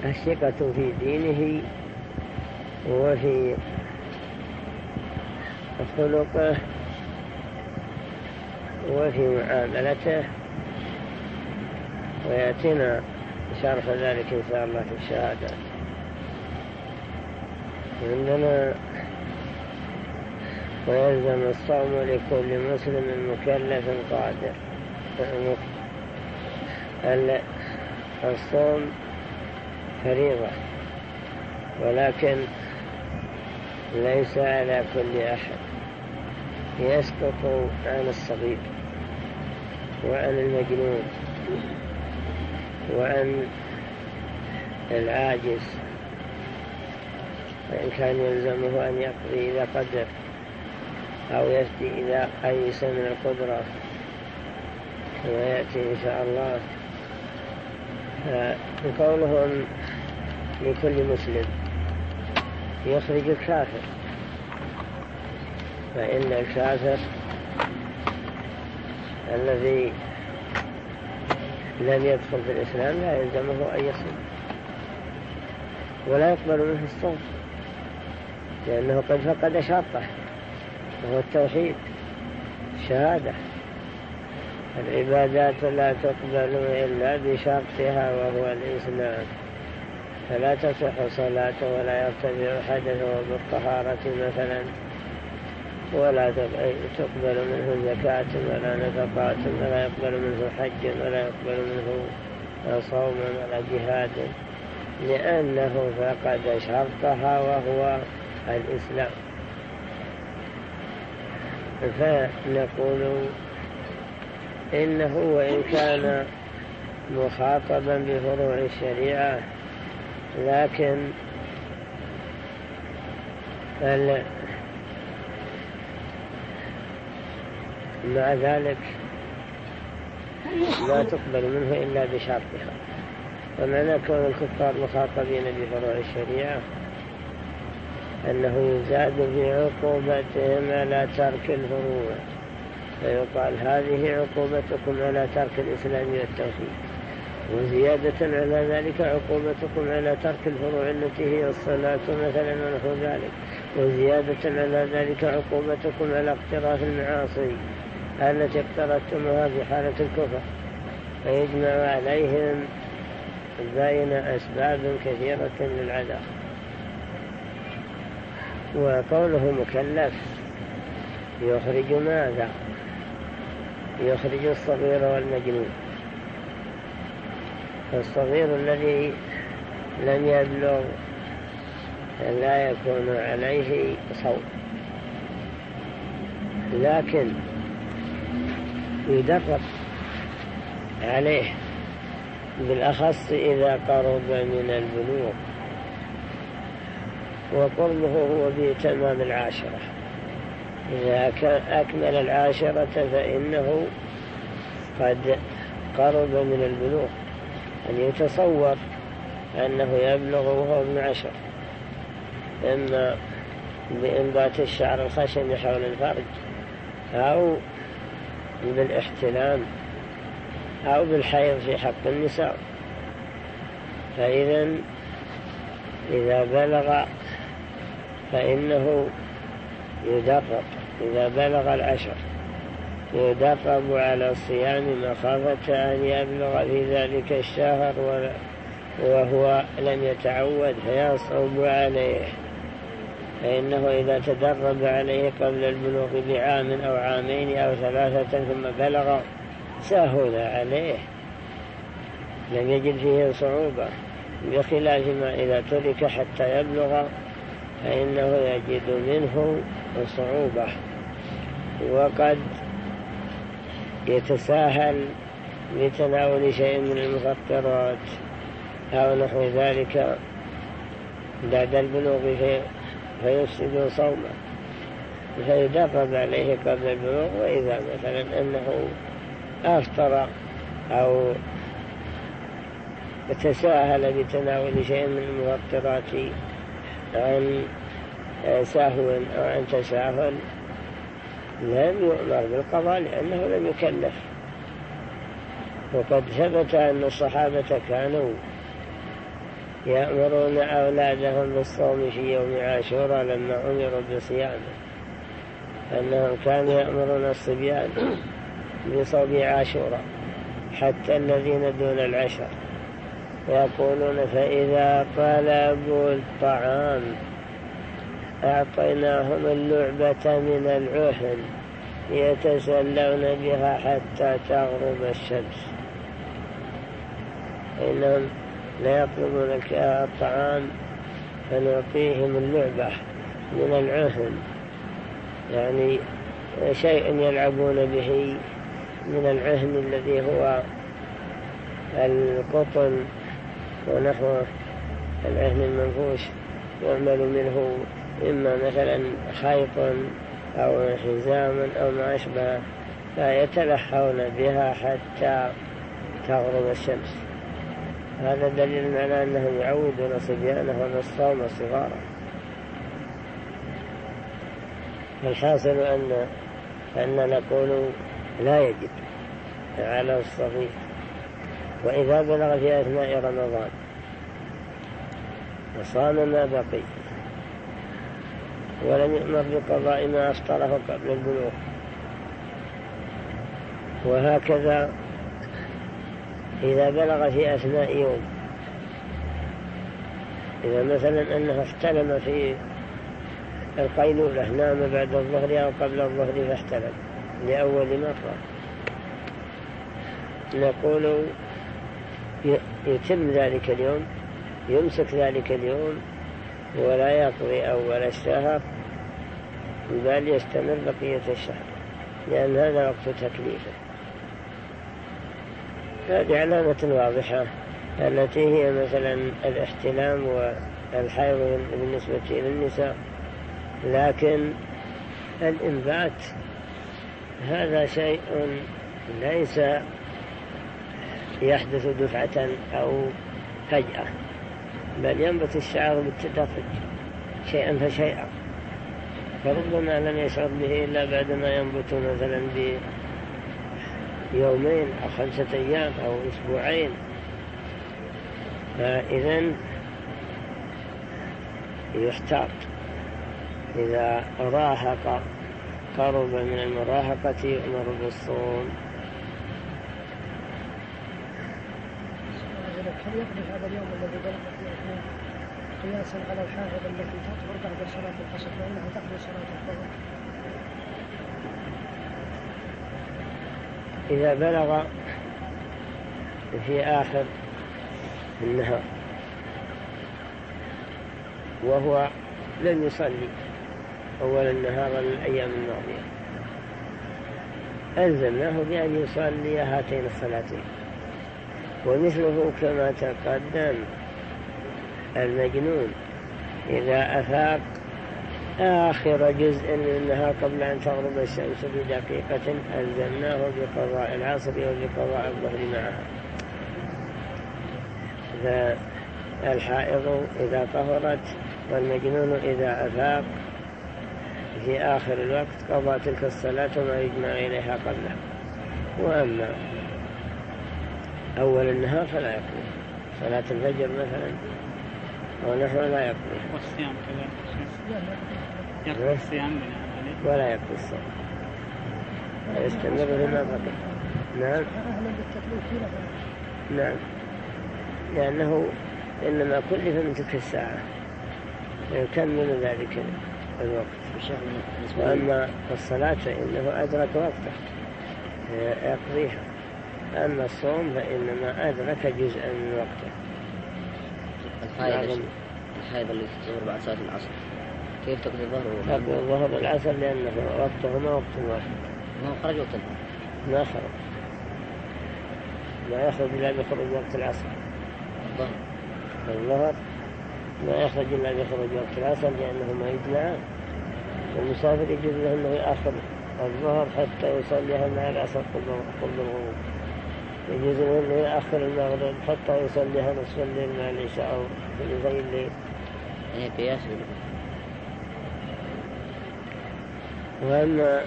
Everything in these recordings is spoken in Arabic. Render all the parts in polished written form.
الثقة في دينه وفي خلقه وفي معاملته، ويأتينا شرح ذلك إن شاء الله في الشهادة. عندنا ويلزم الصوم لكل مسلم مكلف قادر. الصوم فريضة، ولكن ليس على كل أحد، يسقط عن الصغير وعن المجنون وعن العاجز، وإن كان يلزمه أن يقضي إذا قدر أو يفتي إذا أيس من القدرة كما يأتي إن شاء الله. فقولهم لكل مسلم يخرج الكافر، فإن الكافر الذي لم يدخل في الإسلام لا يلزمه أن يصوم ولا يقبل منه الصوم، لأنه قد فقد شرطه وهو التوحيد الشهادة. العبادات لا تقبل إلا بشرطها وهو الإسلام، فلا تصح صلاته ولا يرتفع حدثه بالطهارة مثلا، ولا تقبل منه زكاة ولا نفقات، ولا يقبل منه حج ولا يقبل منه صوم ولا جهاد، لأنه فقد شرطها وهو الإسلام. فنقول إنه وإن كان مخاطبا بفروع الشريعة، لكن مع ذلك لا تقبل منه إلا بشرطها. ومعنى كون الكفار مخاطبين بفروع الشريعة أنه يزاد في عقوبتهم على ترك الفروع، فيقال هذه عقوبتكم على ترك الإسلام والتوحيد، وزيادة على ذلك عقوبتكم على ترك الفروع التي هي الصلاة مثلا ونحو ذلك، وزيادة على ذلك عقوبتكم على اقتراف المعاصي التي اقترفتموها في حالة الكفر، فيجمع عليهم بين أسباب كثيرة للعذاب. وقوله مكلف يخرج ماذا؟ يخرج الصغير والمجنون. فالصغير الذي لم يبلغ لا يكون عليه صوم، لكن يدرب عليه، بالأخص إذا قرب من البلوغ، وقربه هو بتمام العاشرة. إذا أكمل العاشرة فإنه قد قرب من البلوغ، أن يتصور أنه يبلغ وهو ابن 10، إما بإنبات الشعر الخشن حول الفرج، أو بالاحتلام، أو بالحيض في حق النساء. فإذا إذا بلغ فإنه يدرب، إذا بلغ 10 يدرب على الصيام مخافة أن يبلغ في ذلك الشهر وهو لم يتعود فيصعب عليه، فإنه إذا تدرب عليه قبل البلوغ بعام أو عامين أو 3 ثم بلغ سهل عليه، لم يجد فيه صعوبة، بخلاف ما إذا ترك حتى يبلغ فإنه يجد منه صعوبة، وقد يتساهل بتناول شيء من المفطرات أو نحو ذلك بعد البلوغ فيفسد صومه، فيدرب عليه قبل البلوغ. وإذا مثلا أنه أفطر أو تساهل بتناول شيء من المفطرات عن سهو أو عن تساهل لم يؤمر بالقضاء لأنه لم يكلف. وقد ثبت أن الصحابة كانوا يأمرون أولادهم بالصوم في يوم عاشوراء لما أمروا بصيامه، أنهم كانوا يأمرون الصبيان بصوم عاشوراء حتى الذين دون العشر، ويقولون فإذا طلبوا الطعام أعطيناهم اللعبة من العهن يتسلون بها حتى تغرب الشمس. إنهم لا يطلبون الطعام فنعطيهم اللعبة من العهن، يعني شيء يلعبون به من العهن الذي هو القطن ونحو العهن المنفوش، يعمل منه إما مثلا خيط أو حزام أو ما أشبه، فيتلحون بها حتى تغرب الشمس. هذا دليل على أنهم يعودون صبيانهم الصوم صغارا. الحاصل أن نقول لا يجب على الصغير وإذا بلغ في أثناء رمضان وصام ما بقي ولم يؤمر بقضاء ما أفطره قبل البلوغ، وهكذا إذا بلغ في أثناء يوم، إذا مثلا أنه احتلم في القيلولة، نام بعد الظهر أو قبل الظهر فاحتلم لأول مرة، نقول يتم ذلك اليوم، يمسك ذلك اليوم ولا يقضي أول الشهر بل يستمر بقية الشهر، لأن هذا وقت تكليفه. هذه علامة واضحة التي هي مثلا الاحتلام والحيض بالنسبة للنساء. لكن الإنبات هذا شيء ليس يحدث دفعة أو فجأة، بل ينبت الشعر بالتدرج شيئا فشيئا، فربما لم يشعر به إلا بعدما ينبت مثلا بيومين أو 5 أيام أو أسبوعين. فإذن يحتاط إذا راهق قرب من المراهقة يؤمر بالصوم. هل يقضي هذا اليوم الذي بلغ فيه اثنين قياسا على الحائض التي تطهر بعد صلاة العصر فإنها تقضي صلاة الظهر؟ إذا بلغ في آخر النهار وهو لم يصلي أول النهار الأيام الماضية، ألزمناه بأن يصلي هاتين الصلاتين. ومثله كما تقدم المجنون إذا أفاق آخر جزء من النهار قبل أن تغرب الشمس بدقيقة ألزمناه بقضاء العصر وبقضاء الظهر معها. فالحائض إذا طهرت والمجنون إذا أفاق في آخر الوقت قضى تلك الصلاة وما يجمع إليها قبلها. وأما أول النهار فلا يقضي، صلاة الفجر مثلا ونحو لا يقضي. والصيام كذلك يقضي الصيام ولا يقضي الصوم، يستمر بما بقي. نعم نعم، لأنه إنما كلف من تلك الساعة يكمل ذلك الوقت. وأما الصلاة فإنه أدرك وقته يقضيها، أما الصوم فإنما أدرك جزءا من وقته. الحائض اللي تظهر بعد صلاة العصر كيف تقضي الظهر؟ تقضي الظهر العصر لأنه وقته ما وقت واحد، ما خرج وقت الظهر، ما خرج، لا يخرج إلا بخروج وقت العصر. الظهر ما يخرج إلا بخروج وقت العصر لأنه ما يجمعان. والمسافر يجوز له أنه يأخر الظهر حتى يصليها مع العصر قبل الغروب، يجوز له أنه يأخر المغرب حتى يصليها نصف الليل مع العشاء أو ثلثي الليل. هي قياس. وأما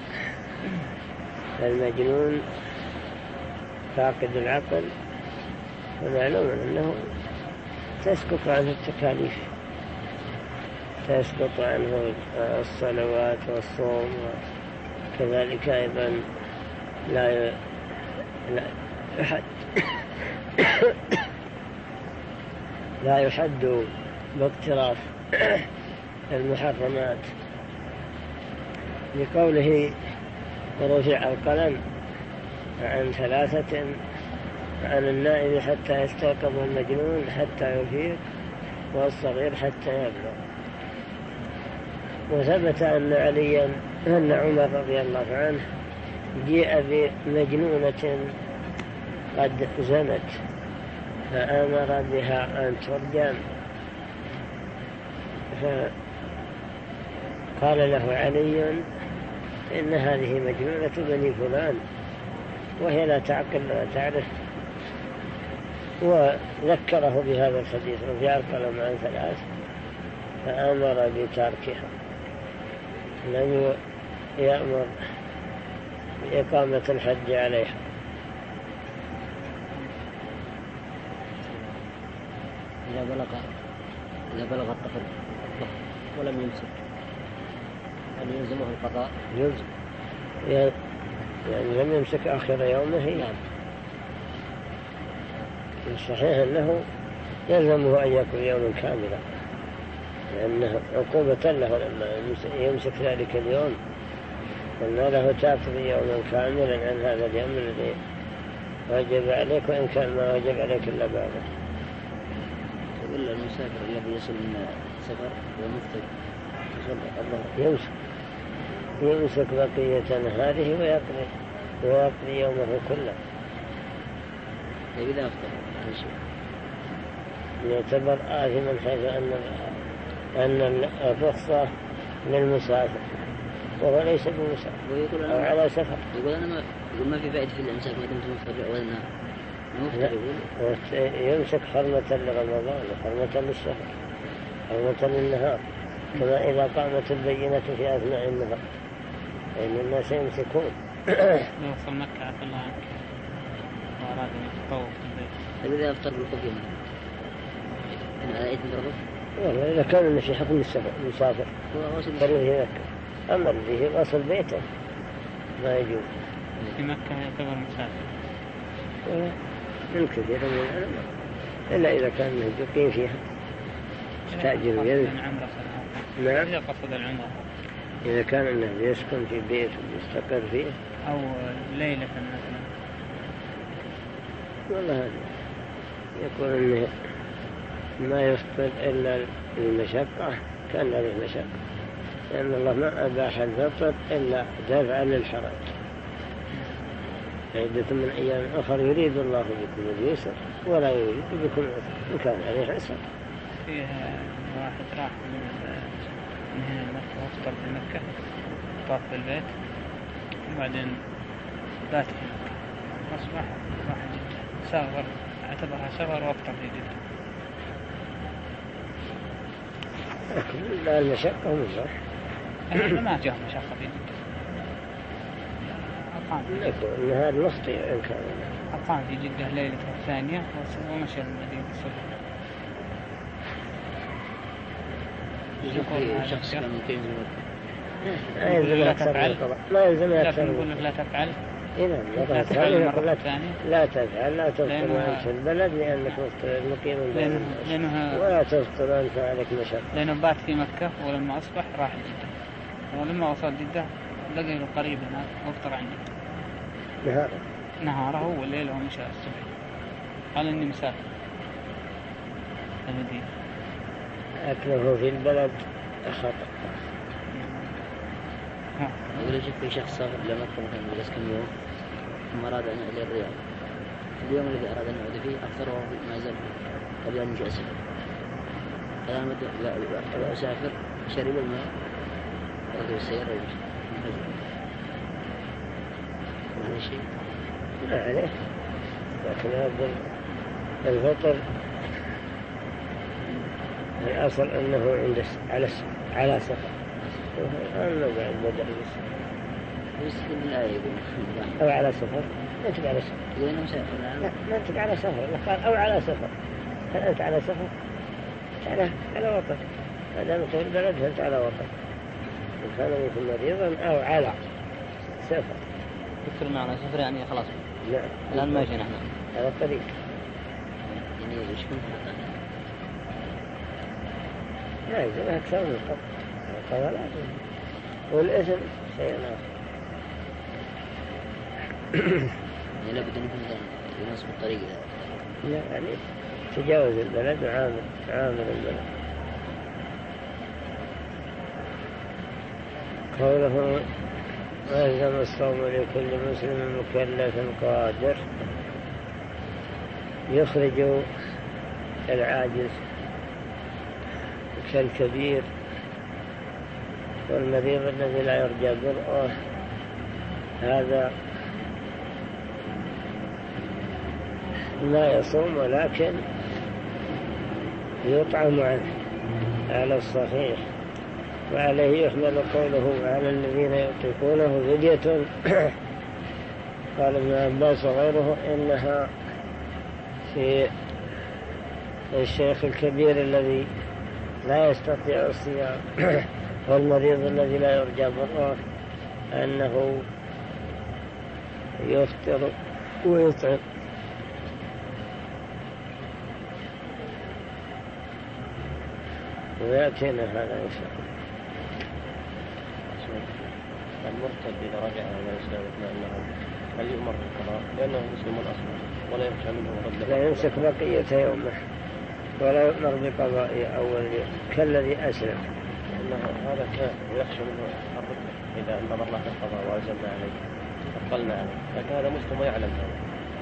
المجنون فاقد العقل فمعلوم أنه تسقط عنه التكاليف، تسقط عنه الصلوات والصوم، وكذلك أيضا لا يحد لا يحد باقتراف المحرمات، لقوله ورفع القلم عن 3 عن النائم حتى يستيقظ المجنون حتى يفيق والصغير حتى يبلغ. وثبت أن عمر رضي الله عنه جاء بمجنونة قد زنت فأمر بها أن ترجم، فقال له علي إن هذه مجنونة بني فلان وهي لا تعقل ولا تعرف، وذكره بهذا الحديث رفع القلم عن 3 فأمر بتركها، لم يأمر بإقامة الحج عليها. إذا بلغ الطفل ولم يمسك هل يلزمه القضاء؟ يلزم، يعني لم يمسك آخر يومه. نعم. الصحيح أنه يلزمه أن يكون يوم كاملا، لأنه عقوبة له لما يمسك ذلك اليوم، قلنا له تقضي يوما كاملا عن هذا اليوم الذي وجب عليك، وإن كان ما وجب عليك إلا بعده. إلا المسافر الذي يصل من سفر ومفتد يمسك بقية نهاره ويقضي يومه كله. إذا أفطر هذا الشيء يعتبر آثما حيث أن الرخصة للمسافر وهو ليس بمسافر أو على سفر. يقول ما في فائدة في الإمساك ما دمت مفطر ولا مفتر. يمسك حرمة لرمضان وحرمة للشهر، حرمة للنهار، كما إذا قامت البينة في أثناء النهار فإن الناس يمسكون. لو وصل مكة عفى الله عنك وأراد أن يتطوف في البيت، إذا أفطر بالقضية إن على إيد الرغب والله إذا كان في حكم المسافر فريه مكة، أما الذي هي أصل بيته ما يجوز. في مكة يعتبر مسافر من كثير من العلماء، إلا إذا كان يقيم فيها استأجر يده. نعم. إذا قصد العمرة، إذا كان أنه يسكن في بيت ويستقر فيه أو ليلة مثلا. والله هذا يقول أنه ما يفطر إلا المشقة كان له مشقة، لأن الله ما أباح الفطر إلا دافعا للحرج. عدة من أيام أخر يريد الله بكم اليسر ولا يريد بكم العسر إن كان عليه عسر. فيها واحد راح من هنا مكة وافطر في مكة طاف بالبيت وبعدين بات في مكة، أصبح راح جدة سافر، اعتبرها سفر وافطر في جدة. لكن لا المشقة مزاح ما جاء مشقة في جدة، إن هذا المخطئ إن كان أقام في جدة ليلة الثانية ومشى المدينة الصبح. شخص كان مقيم لا يلزم لا تفعل لا تفعل إذا لا تفعل لا تفطر وأنت في البلد لأنك مقيم بالبلد ولا تفطر أنت عليك مشقة، لأنه بات في مكة ولما أصبح راح جدة، ولما وصل جدة لقى له قريب هناك وافطر عنده نهاره والليل ومشى الصبح، قال إني مسافر المدينة. أكله في البلد خطأ. يقول في شخص سافر لمكة مثلا بس كم يوم ثم أراد أن يعود الرياض، اليوم الذي أراد أن يعود فيه أفطر وهو ما زال قبل أن يجي أسفر، قال أنا لا أسافر، شرب الماء ركب السيارة ويمشي ما هذا شيء لا عليه، لكن هذا الفطر الأصل أنه على سفر أنه بعد بدأ يستخدم الآية يقول أو على سفر. ما أنت على سفر؟ يقول أنه مسافر. لا ما أنت على سفر، قال أو على سفر. هل أنت على سفر؟ على وطن، ما دامت في البلد فأنت على وطن، إن كان منكم مريضا أو على سفر. فكرنا على سفر يعني خلاص. نعم. الآن ماشي نحن على الطريق. يعني إيش كنت لا يجب أكثر من القضاء لا يجب، والإثم شيء آخر. يعني لابد أن يكون يناسب الطريق. لا يعني تجاوز البلد وعامل البلد. قوله ويلزم الصوم لكل مسلم مكلف قادر، يخرج العاجز كالكبير والمريض الذي لا يرجى برؤه، هذا لا يصوم ولكن يطعم عنه على الصحيح. وعليه يحمل قوله على الذين يطيقونه فدية. قال ابن عباس وغيره إنها في الشيخ الكبير الذي لا يستطيع الصيام والمريض الذي لا يرجى برؤه أنه يفطر ويطعم. ويأتينا هذا إن شاء الله. المرتد إذا رجع إلى الإسلام أنه هل يؤمر بالقضاء لأنه مسلم أصلا ولا يخشى منه رد؟ لا يمسك بقية يومه ولا يؤمر بقضاء أول يوم كالذي أسلم، لأنه هذا كان ويخشى منه الرد إذا أمر الله بالقضاء وألزمنا عليه أقلنا عليه، لكن هذا مسلم ويعلم هذا.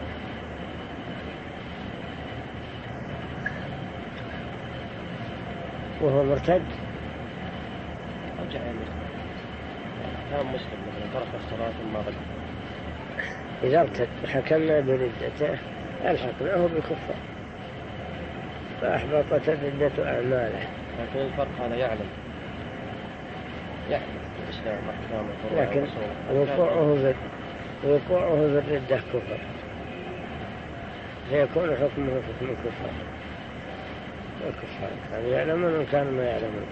وهو مرتد رجع المسلم، كان مسلم مثلا ترك الصلاة ثم رجع. إذا ارتد حكمنا بردته الحكمه بالكفار فأحبطت الردة أعماله. لكن الفرق هذا يعلم الإسلام أحكامه، لكن وقوعه بالردة كفر فيكون حكمه حكم الكفار. يعني يعلمون من كان ما يعلمون،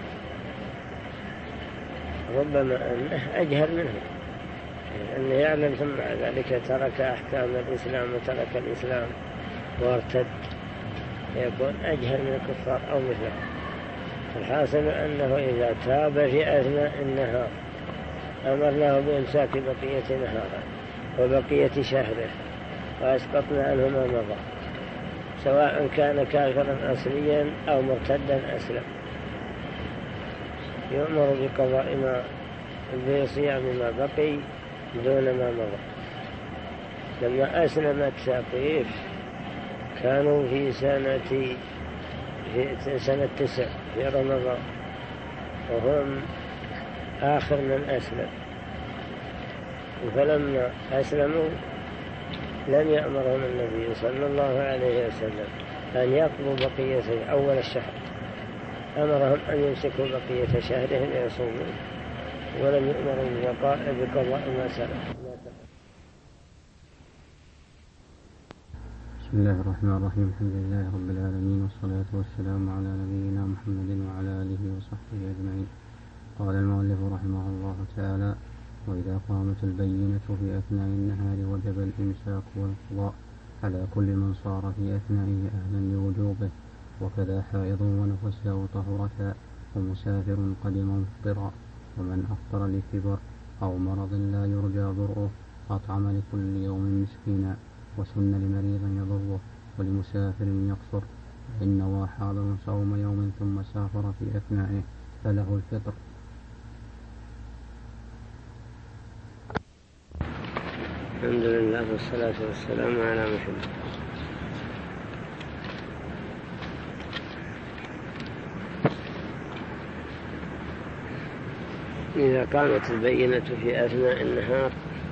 ربما أنه أجهل منه، أنه يعلم ثم مع ذلك ترك أحكام الإسلام وترك الإسلام وارتد، يكون أجهل من الكفار أو مثله. الحاصل أنه إذا تاب في أثناء النهار أمرناه بإمساك بقية نهاره وبقية شهره وأسقطنا عنه ما مضى، سواء كان كافرا أصليا أو مرتدا أسلم، يؤمر بقضاء ما بصيام ما بقي دون ما مضى. لما أسلمت ثقيف كانوا في سنة 9 في رمضان وهم آخر من أسلم، فلما أسلموا لم يأمرهم النبي صلى الله عليه وسلم أن يقضوا بقية أول الشهر، أمرهم أن يمسكوا بقية شهرهم ليصوموا، ولم يؤمروا بقضاء ما سلف. بسم الله الرحمن الرحيم. الحمد لله رب العالمين، والصلاة والسلام على نبينا محمد وعلى آله وصحبه أجمعين. قال المؤلف رحمه الله تعالى: وإذا قامت البينة في أثناء النهار وجب الإمساك والقضاء على كل من صار في أثنائه أهلا لوجوبه، وكذا حائض ونفساء طهرتا ومسافر قدم مفطرا، ومن أفطر لكبر أو مرض لا يرجى برؤه أطعم لكل يوم مسكينا، وسن لمريض يضره ولمسافر يقصر، فإن نوى حاضر صوم يوم ثم سافر في أثنائه فله الفطر. الحمد لله والصلاة والسلام على محمد. إذا قامت البينة في أثناء النهار،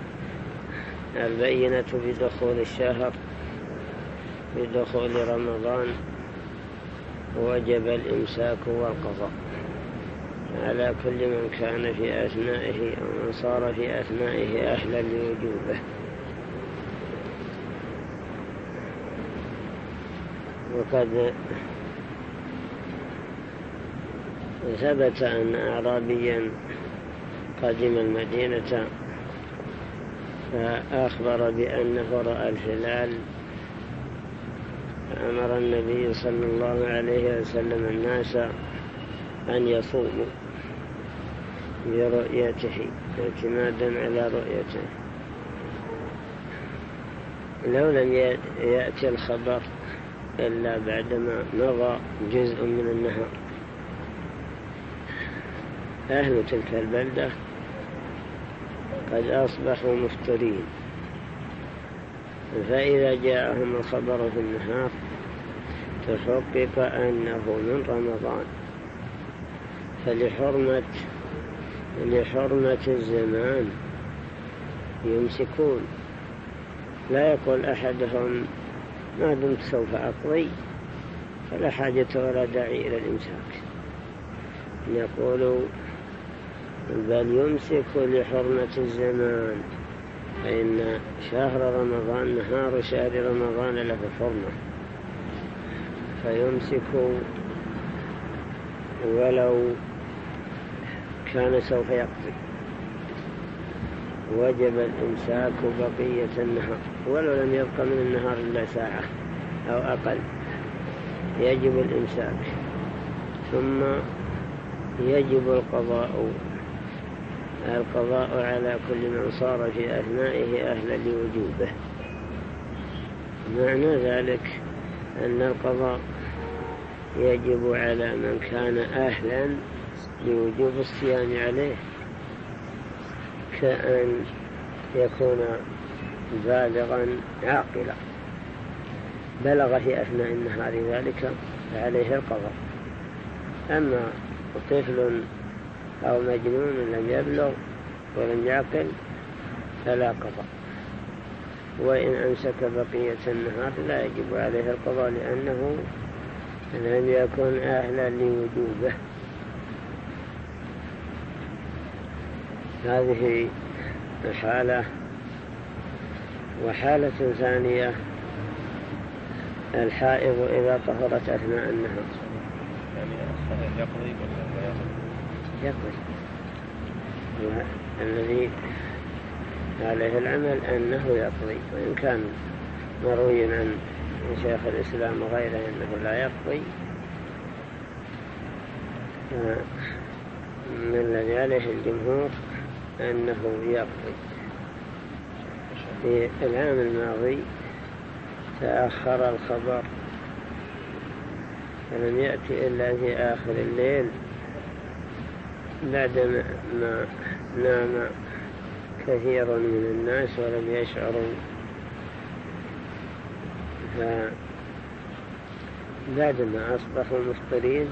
البينة بدخول الشهر بدخول رمضان، وجب الإمساك والقضاء على كل من كان في أثنائه أو من صار في أثنائه أهلا لوجوبه. وقد ثبت أن أعرابيا قدم المدينة فأخبر بأنه رأى الهلال، فأمر النبي صلى الله عليه وسلم الناس أن يصوموا برؤيته اعتمادا على رؤيته. لو لم يأتي الخبر إلا بعدما مضى جزء من النهار، أهل تلك البلدة قد أصبحوا مفطرين، فإذا جاءهم الخبر في النهار تحقق أنه من رمضان، فلحرمة الزمان يمسكون. لا يقول أحدهم ما دمت سوف أقضي فلا حاجة ولا داعي إلى الإمساك، يقول بل يمسك لحرمة الزمان، فإن شهر رمضان نهار شهر رمضان له حرمة، فيمسك ولو كان سوف يقضي. وجب الإمساك بقية النهار ولو لم يبق من النهار إلا ساعة أو أقل، يجب الإمساك. ثم يجب القضاء على كل من صار في أثنائه أهلا لوجوبه. معنى ذلك أن القضاء يجب على من كان أهلا لوجوب الصيام عليه، كأن يكون بالغا عاقلا بلغ في أثناء النهار ذلك فعليه القضاء. أما طفل أو مجنون لم يبلغ ولم يعقل فلا قضاء، وإن أمسك بقية النهار لا يجب عليه القضاء لأنه لم يكن أهلا لوجوبه. هذه حالة. وحالة ثانية الحائض إذا طهرت أثناء النهار، يعني الصحيح يقضي ولا لا يقضي. الذي عليه العمل أنه يقضي، وإن كان مروي عن شيخ الإسلام وغيره أنه لا يقضي، من الذي عليه الجمهور أنه يقضي. في العام الماضي تأخر الخبر فلم يأتي إلا في آخر الليل بعدما نام كثير من الناس ولم يشعروا، فبعدما أصبحوا مفطرين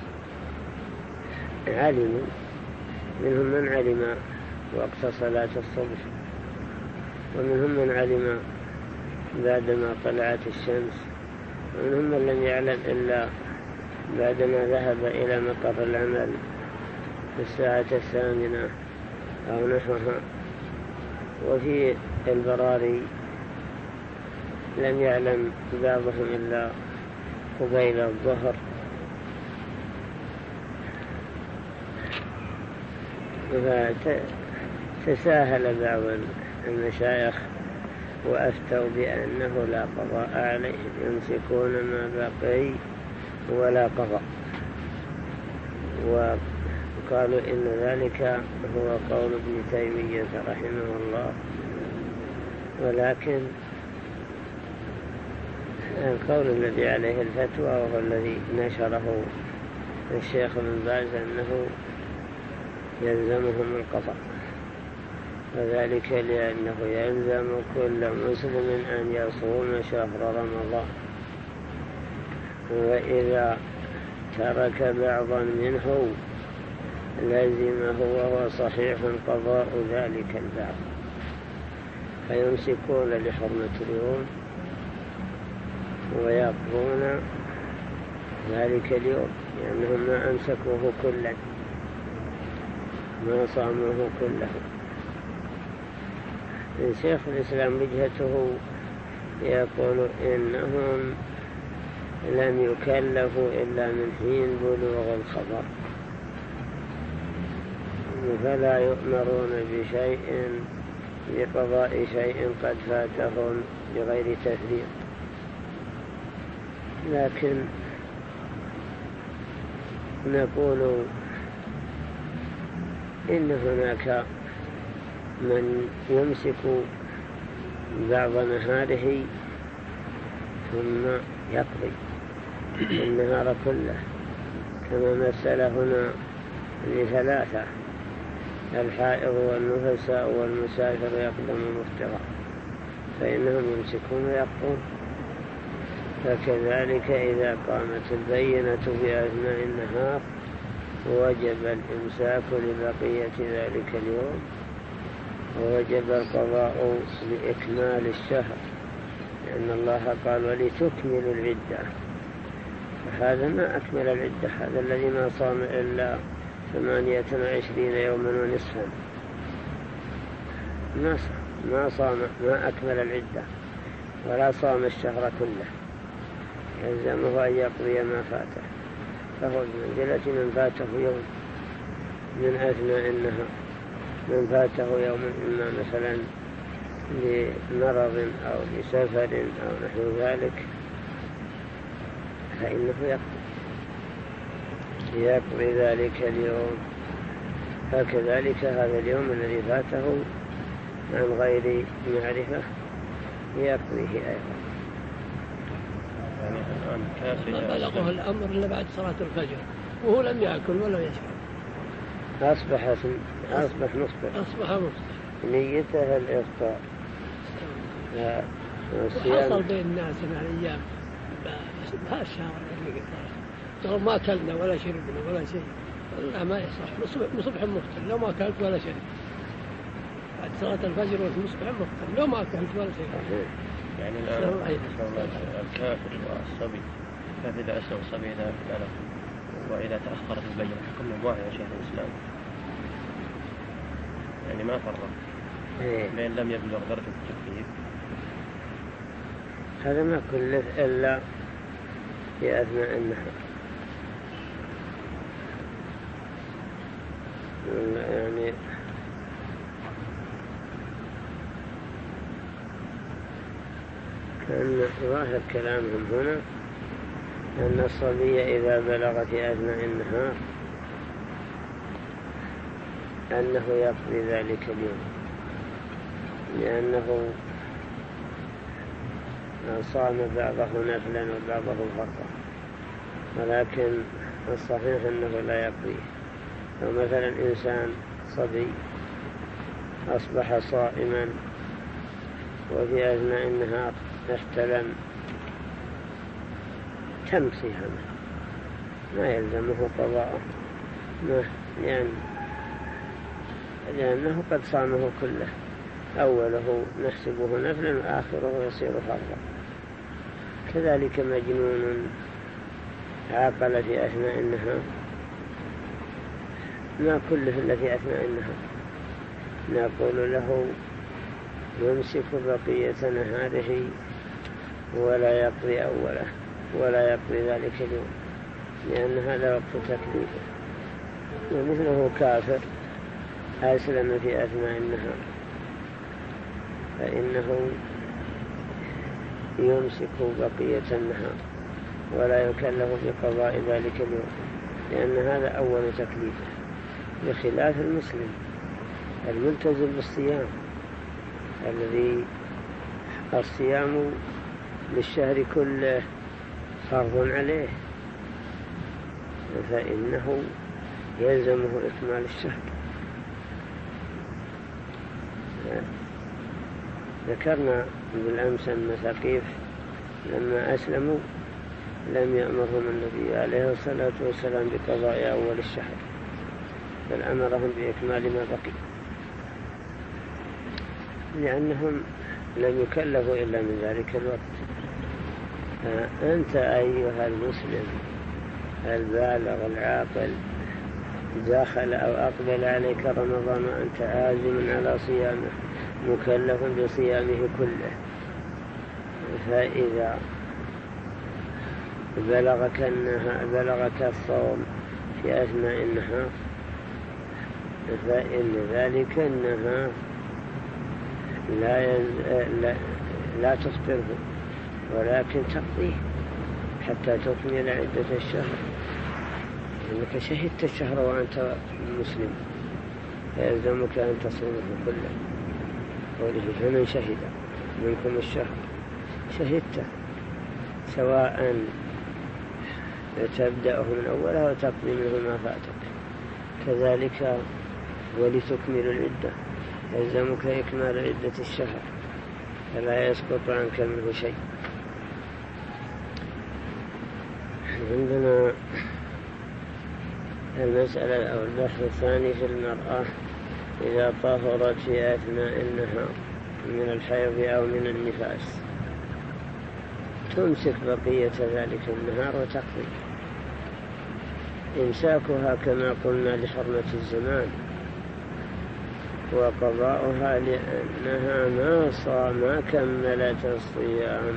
علموا، منهم من علم وقت صلاة الصبح، ومنهم من علم بعدما طلعت الشمس، ومنهم من لم يعلم إلا بعدما ذهب إلى مقر العمل في الساعة 8 أو نحوها. وفي البراري لم يعلم بعضهم إلا قبيل الظهر. فتساهل بعض المشايخ وأفتوا بأنه لا قضاء عليهم، يمسكون ما بقي ولا قضاء، وقالوا إن ذلك هو قول ابن تيمية رحمه الله. ولكن القول الذي عليه الفتوى وهو الذي نشره الشيخ ابن باز أنه يلزمهم القضاء، وذلك لأنه يلزم كل مسلم أن يصوم شهر رمضان، وإذا ترك بعضا منه لزمه وهو صحيح قضاء ذلك البعض، فيمسكون لحرمة اليوم ويقضون ذلك اليوم لأنهم ما أمسكوه كلا، ما صاموه كله. شيخ الإسلام وجهته يقول إنهم لم يكلفوا إلا من حين بلوغ الخبر، فلا يؤمرون بقضاء شيء قد فاتهم بغير تفريط. لكن نقول إن هناك من يمسك بعض نهاره ثم يقضي النهار كله، كما مثل هنا لثلاثة: الحائض والنفساء والمسافر يقدم مفطرا، فإنهم يمسكون ويقضون. فكذلك إذا قامت البينة في أثناء النهار وجب الإمساك لبقية ذلك اليوم، ووجب القضاء لإكمال الشهر، لأن الله قال: ولتكملوا العدة. فهذا ما أكمل العدة، هذا الذي ما صام إلا 28 يوما ونصفا، ما صام، ما أكمل العدة ولا صام الشهر كله، يلزمه أن يقضي ما فاته، فهو بمنزلة من فاته يوم من أثناء النهار، من فاته يوم إما مثلا لمرض أو لسفر أو نحو ذلك، فإنه يقضي ذلك اليوم. فكذلك هذا اليوم الذي فاته عن غير معرفة يقضيه أيضا. ما بلغه الأمر إلا بعد صلاة الفجر وهو لم يأكل ولا يشرب، أصبح مفطر، نيته الإفطار. حصل بين الناس من الأيام بهذا الشهر اللي ما أكلنا ولا شربنا ولا شيء، لا ما يصح، مصبح مفطر لو ما أكلت ولا شرب. بعد صلاة الفجر مصبح مفطر لو ما أكلت ولا شرب. يعني الآن الكافر والصبي، فإذا أسلم الصبي إذا أكل وإذا تأخرت البينة حكمهم واحد يا شيخ الإسلام، يعني ما فرق بين لم يبلغ درجة التكليف. هذا ما كله إلا في أثناء النهار، يعني كان ظاهر كلامهم هنا أن الصبي إذا بلغ في أثناء النهار أنه يقضي ذلك اليوم، لأنه صام بعضه نفلا وبعضه فرضا، ولكن الصحيح أنه لا يقضيه. فمثلا إنسان صبي أصبح صائما وفي أثناء النهار احتلم، تم صيامه، ما يلزمه قضاءه، يعني لأنه قد صامه كله، أوله نحسبه نفلا وآخره يصير فرضا. كذلك مجنون عاقل في أثناء النهار، ما كله إلا في أثناء النهار، نقول له يمسك بقية نهاره ولا يقضي أوله ولا يقضي ذلك اليوم، لأن هذا وقت تكليفه. ومثله كافر أسلم في أثناء النهار فإنه يمسك بقية النهار ولا يكلف بقضاء ذلك اليوم، لأن هذا أول تكليفه، بخلاف المسلم الملتزم بالصيام الذي الصيام للشهر كله فرض عليه، فإنه يلزمه إكمال الشهر. ذكرنا بالأمس أن ثقيف لما أسلموا لم يأمرهم النبي عليه الصلاة والسلام بقضاء أول الشهر، بل أمرهم بإكمال ما بقي، لأنهم لم يكلفوا إلا من ذلك الوقت. فأنت أيها المسلم البالغ العاقل داخل أو أقبل عليك رمضان وأنت عازم على صيامه مكلف بصيامه كله، فإذا بلغك الصوم في أثناء النهار فإن ذلك النهار لا تفطره ولكن تقضيه حتى تكمل عدة الشهر، لأنك شهدت الشهر وأنت مسلم فيلزمك أن تصومه كله. قوله فمن شهد منكم الشهر شهدته، سواء تبدأه من أوله وتقضي منه ما فاتك. كذلك ولتكمل العدة يلزمك إكمال عدة الشهر فلا يسقط عنك منه شيء. عندنا المسألة أو البحث الثاني في المرأة إذا طهرت في أثناء النهار من الحيض أو من النفاس تمسك بقية ذلك النهار وتقضي. إمساكها كما قلنا لحرمة الزمان، وقضاؤها لأنها ما كملت الصيام،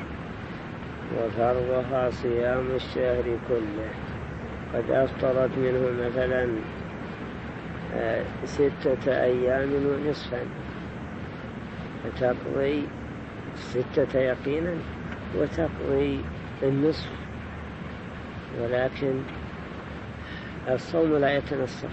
وفرضها صيام الشهر كله. قد أفطرت منه مثلا 6 أيام ونصفا فتقضي 6 يقينا وتقضي النصف، ولكن الصوم لا يتنصف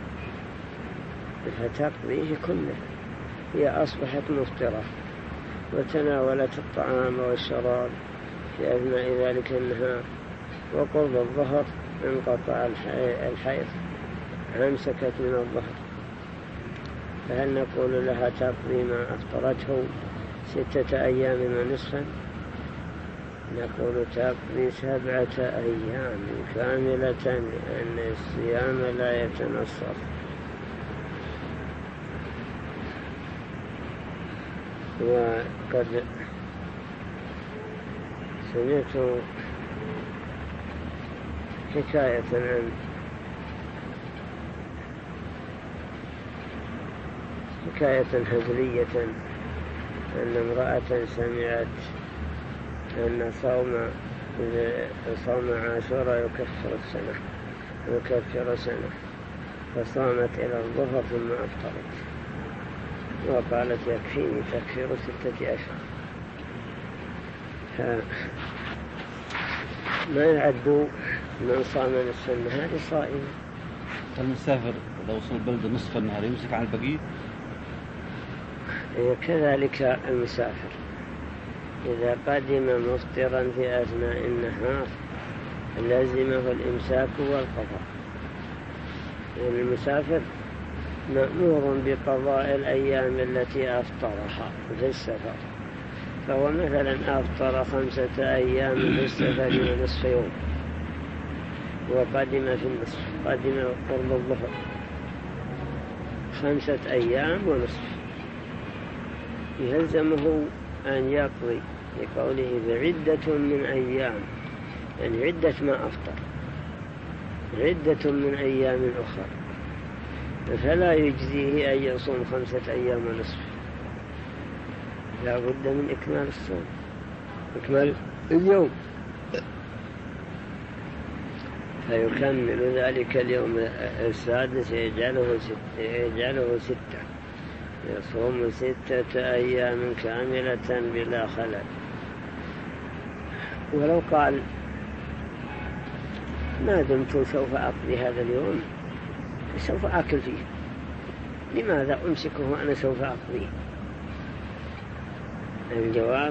فتقضيه كله. هي أصبحت مفطرة وتناولت الطعام والشراب في أثناء ذلك النهار، وقرب الظهر انقطع الحيض أمسكت من الظهر، فهل نقول لها تقضي ما أفطرته 6 أيام ونصفا؟ نقول تقضي 7 أيام كاملة، لأن الصيام لا يتنصف. وقد سمعت حكاية هزلية أن امرأة سمعت أن صوم عاشوراء يكفر سنة، فصامت إلى الظهر ثم أفطرت وقالت يكفيني تكفير 6 أشهر. ما يعد من صام نصف النهار صائما. المسافر لو وصل البلد نصف النهار يمسك عن البقية؟ كذلك المسافر إذا قدم مفطرا في أثناء النهار لازمه الإمساك والقضاء. يعني المسافر مأمور بقضاء الأيام التي أفطرها في السفر، فهو مثلا أفطر 5 أيام في السفر ونصف يوم وقدم في النصف، قدم قرب الظهر 5 أيام ونصف، يلزمه أن يقضي لقوله بعدة من أيام، يعني عدة ما أفطر، عدة من أيام أخرى، فلا يجزيه أن يصوم 5 أيام ونصف، لا بد من إكمال الصوم، إكمال اليوم، فيكمل ذلك اليوم السادس يجعله 6، يصوم 6 أيام كاملة بلا خلل. ولو قال ما دمت سوف أقضي هذا اليوم سوف أكل فيه، لماذا أمسكه وأنا سوف أقضيه؟ الجواب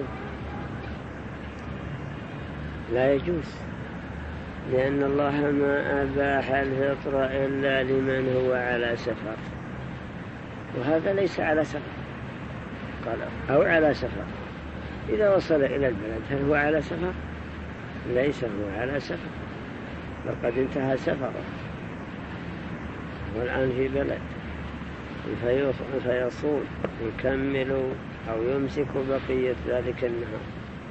لا يجوز، لأن الله ما أباح الفطر إلا لمن هو على سفر، وهذا ليس على سفر، قال أو على سفر. إذا وصل إلى البلد هل هو على سفر؟ ليس هو على سفر، لقد انتهى سفره والآن في بلد، فيصوم يكمل أو يمسك بقية ذلك النهار،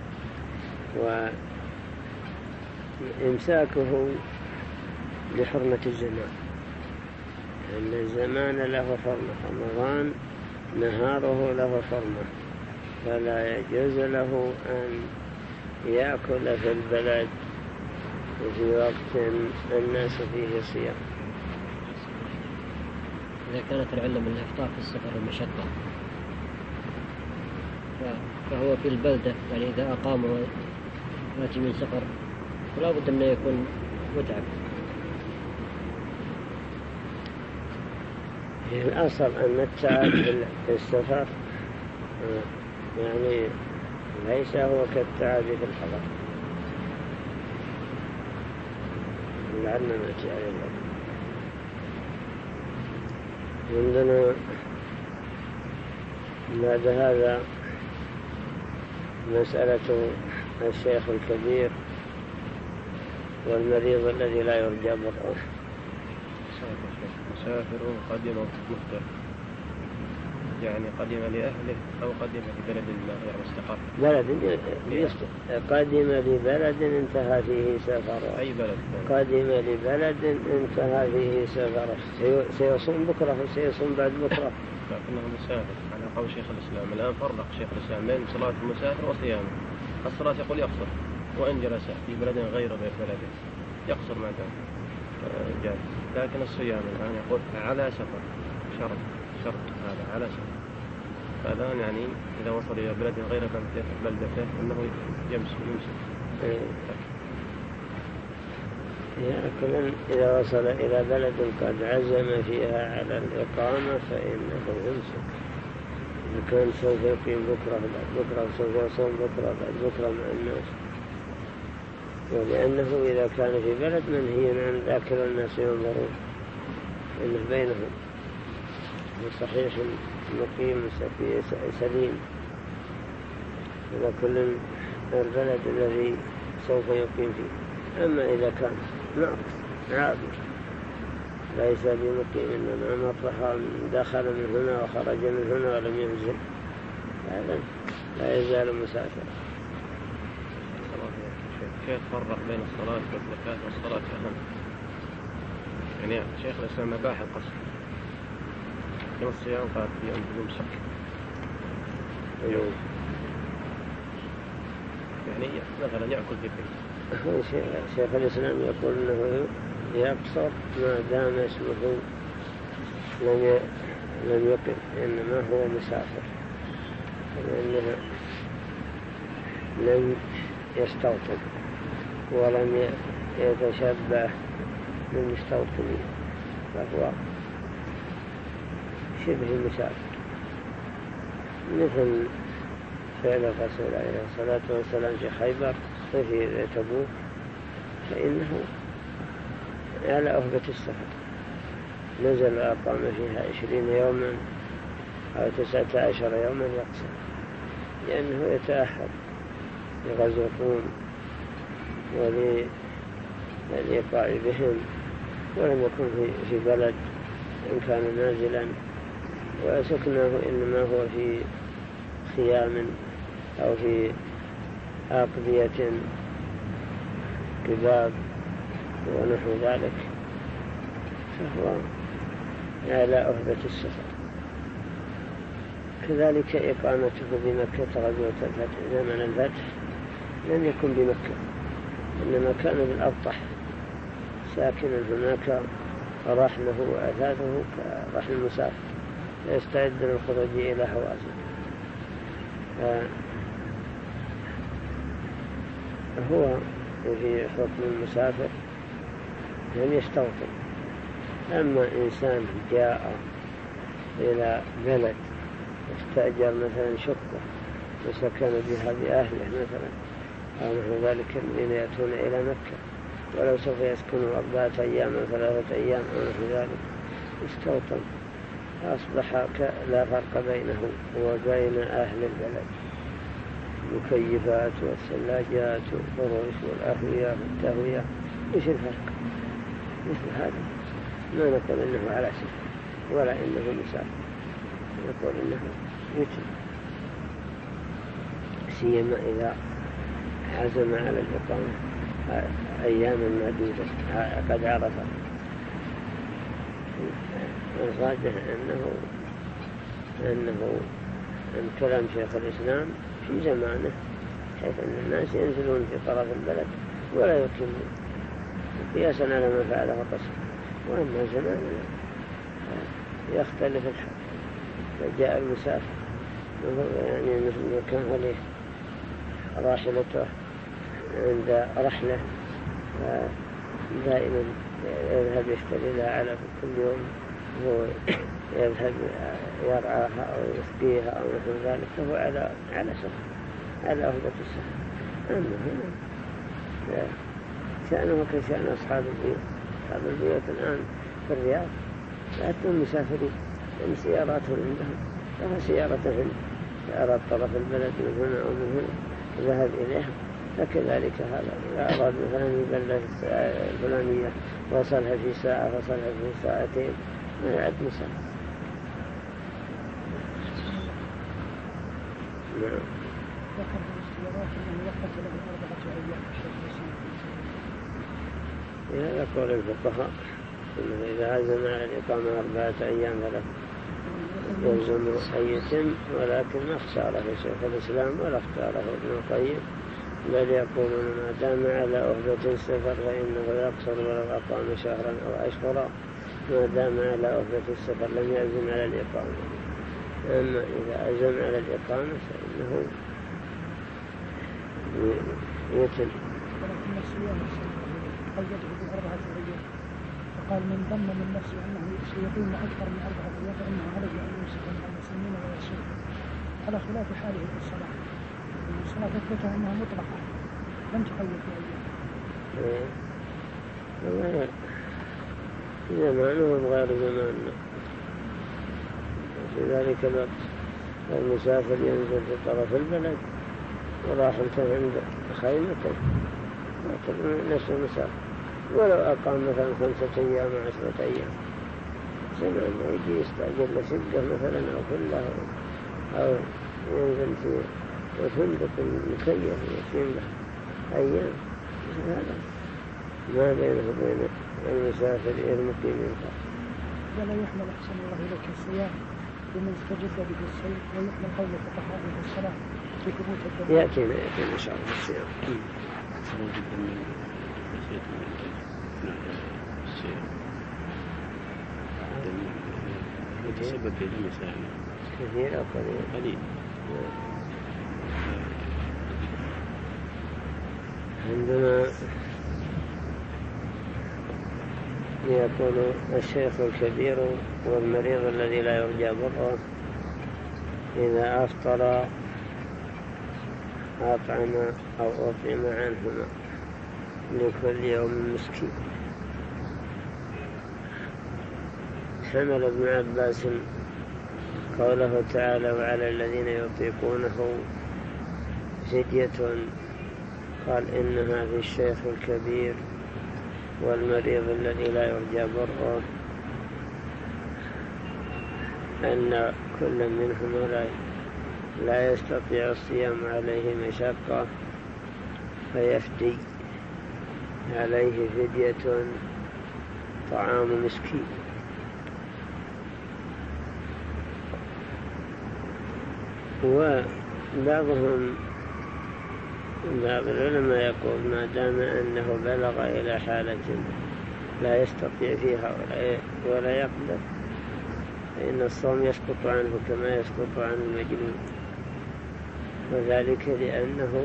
وإمساكه لحرمة الزمان، لأن الزمان له حرمة، رمضان نهاره له حرمة، فلا يجوز له أن يأكل في البلد في وقت الناس فيه صيام. إذا كانت العلة من الإفطار في السفر والمشقة فهو في البلدة، يعني إذا أقام ويأتي من سفر فلا بد أنه يكون متعب. الأصل أن التعب في السفر يعني ليس هو كالتعب في الحضر. لعلنا نأتي على الوقت. عندنا بعد هذا مسألة الشيخ الكبير والمريض الذي لا يرجى برؤه. مسافر قدم مهتر، يعني قدم لأهله أو قدم لبلد غير مستقر. قدم لبلد انتهى فيه سفره. أي بلد؟ قدم لبلد انتهى فيه سفره، سيصوم بكرة وسيصوم بعد بكرة. لكنه مسافر على قول شيخ الإسلام. الآن فرق شيخ الإسلام بين صلاة المسافر وصيامه. الصلاة يقول يقصر، وإن جلس في بلد غير بلده يقصر ما دام جالس. لكن الصيام الآن يقول على سفر، شرط هذا على سفر. فالآن يعني إذا وصل إلى بلد غير بلدته أنه يمسك. لكن إذا وصل إلى بلد قد عزم فيها على الإقامة فإنه يمسك. إذا كان سوف يقيم بكرة بعد بكرة وسوف يصوم بكرة بعد بكرة مع الناس، ولأنه إذا كان في بلد منهي عن ذاكر الناس ينظرون إنه بينهم صحيح مقيم سليم إلى كل البلد الذي سوف يقيم فيه. أما إذا كان عابر ليس بمقيم، إنما مطرح دخل من هنا وخرج من هنا ولم ينزل، هذا لا يزال مسافرا. كيف فرق بين الصلاة والزكاة والصلاة أهم؟ يعني شيخ الإسلام أباح القصر، لكن الصيام قال يمسك يعني مثلا يأكل في البيت. شيخ الإسلام يقول أنه يقصر ما دام اسمه لم يقل، إنما هو مسافر، لأنه لم يستوطن ولم يتشبه بالمستوطنين، فهو شبه مسافر، مثل فعل الرسول عليه الصلاة والسلام في خيبر وفي تبوك، فإنه على أهبة السفر نزل وأقام فيها 20 يوما أو 19 يوما يقصر، لأنه يتأهل لغزو الروم وللإيقاع بهم، ولم يكن في بلد إن كان نازلا، وسكنه إنما هو في خيام أو في أقضية كباب ونحو ذلك، فهو على أهبة السفر. كذلك إقامته بمكة غزوة الفتح زمن الفتح لم يكن بمكة، إنما كان بالأبطح ساكنا هناك، رحله وأثاثه كرحل المسافر يستعد للخروج إلى حوازن. هو في حكم المسافر لم يستوطن. أما إنسان جاء إلى بلد استأجر مثلا شقة وسكن بها بأهله مثلا أو نحو ذلك الذين يأتون إلى مكة، ولو سوف يسكنوا 4 أيام أو 3 أيام أو نحو ذلك، استوطن، أصبح لا فرق بينه وبين أهل البلد، المكيفات والثلاجات والفروش والأهوية والتهوية، إيش الفرق؟ مثل هذا ما نقول إنه على سفر ولا إنه مسافر، نقول إنه يتم، سيما إذا عزم على الإقامة أيام معدودة قد عرفها. الراجح أنه من كلام شيخ الإسلام في زمانه، حيث أن الناس ينزلون في طرف البلد ولا يقيمون قياسا على ما فعله قصر، وأما زماننا يختلف الحال. فجاء المسافر يعني مثل كان عليه راحلته عند رحلة دائما يذهب يشتري لها علف كل يوم، هو يذهب يرعاها أو يسقيها أو مثل ذلك، فهو على سفر، على أهدة السفر. أما هنا شأنه كشأن أصحاب البيوت. أصحاب البيوت الآن في الرياض لأتهم مسافرين، لأن سياراتهم عندهم، فهو سيارتهم أراد طرف البلد من هنا أو من هنا ذهب إليها. فكذلك هذا إذا أراد مثلا البلدة الفلانية وصلها في ساعة وصلها في ساعتين ما يعد مسافر. نعم. ذكر في الاستيارات أنه وقت له 4 أيام هذا قول الفقهاء إنه إذا عزم على الإقامة 4 أيام فله يلزم أن يتم، ولكن ما اختاره شيخ الإسلام ولا اختاره ابن القيم، بل يقولون ما دام على أهبة السفر فإنه يقصر ولو أقام شهرا أو أشهرا، ما دام على أهبة السفر لم يعزم على الإقامة. أما إذا عزم على الإقامة فإنه يتم. ولكن الصيام قيده ب4 أيام، فقال من ظن من نفسه أنه سيقيم أكثر من 4 أيام فإنه عليه أن يمسك مع المسلمين ويصوم، على خلاف حاله في الصلاة. الصلاة ذكرتها أنها مطلقة لم تقيد بأيام. زمانهم غير زماننا في ذلك الوقت. المسافر ينزل في طرف البلد وراحلته عند خيمته يعتبر نفس المسافر، ولو أقام مثلا 5 أيام أو 10 أيام. زمان يجي يستأجر لشقة مثلا أو كلها، أو ينزل في فندق مكيف يقيم له أيام. هذا ما بينه وبين المسافر المقيم الخاص. ولا يحمل أحسن الله إليك الصيام لمن استجد به الصيام، ويحمل قول الفقهاء في الصلاة في ثبوت الدم. يأتينا إن شاء الله الصيام. يتسبب في المسائل كثير أو قليل. عندما يقول الشيخ الكبير والمريض الذي لا يرجى برؤه إذا أفطر أطعم أو أطعم عنهما لكل يوم مسكين. حمل ابن عباس قوله تعالى وعلى الذين يطيقونه فدية، قال إنها في الشيخ الكبير والمريض الذي لا يرجى برؤه، أن كل منهم لا يستطيع الصيام عليه مشقة فيفدي عليه فدية طعام مسكين. وبعضهم بعض العلماء يقول ما دام أنه بلغ إلى حالة لا يستطيع فيها ولا يقدر فإن الصوم يسقط عنه كما يسقط عن المجنون، وذلك لأنه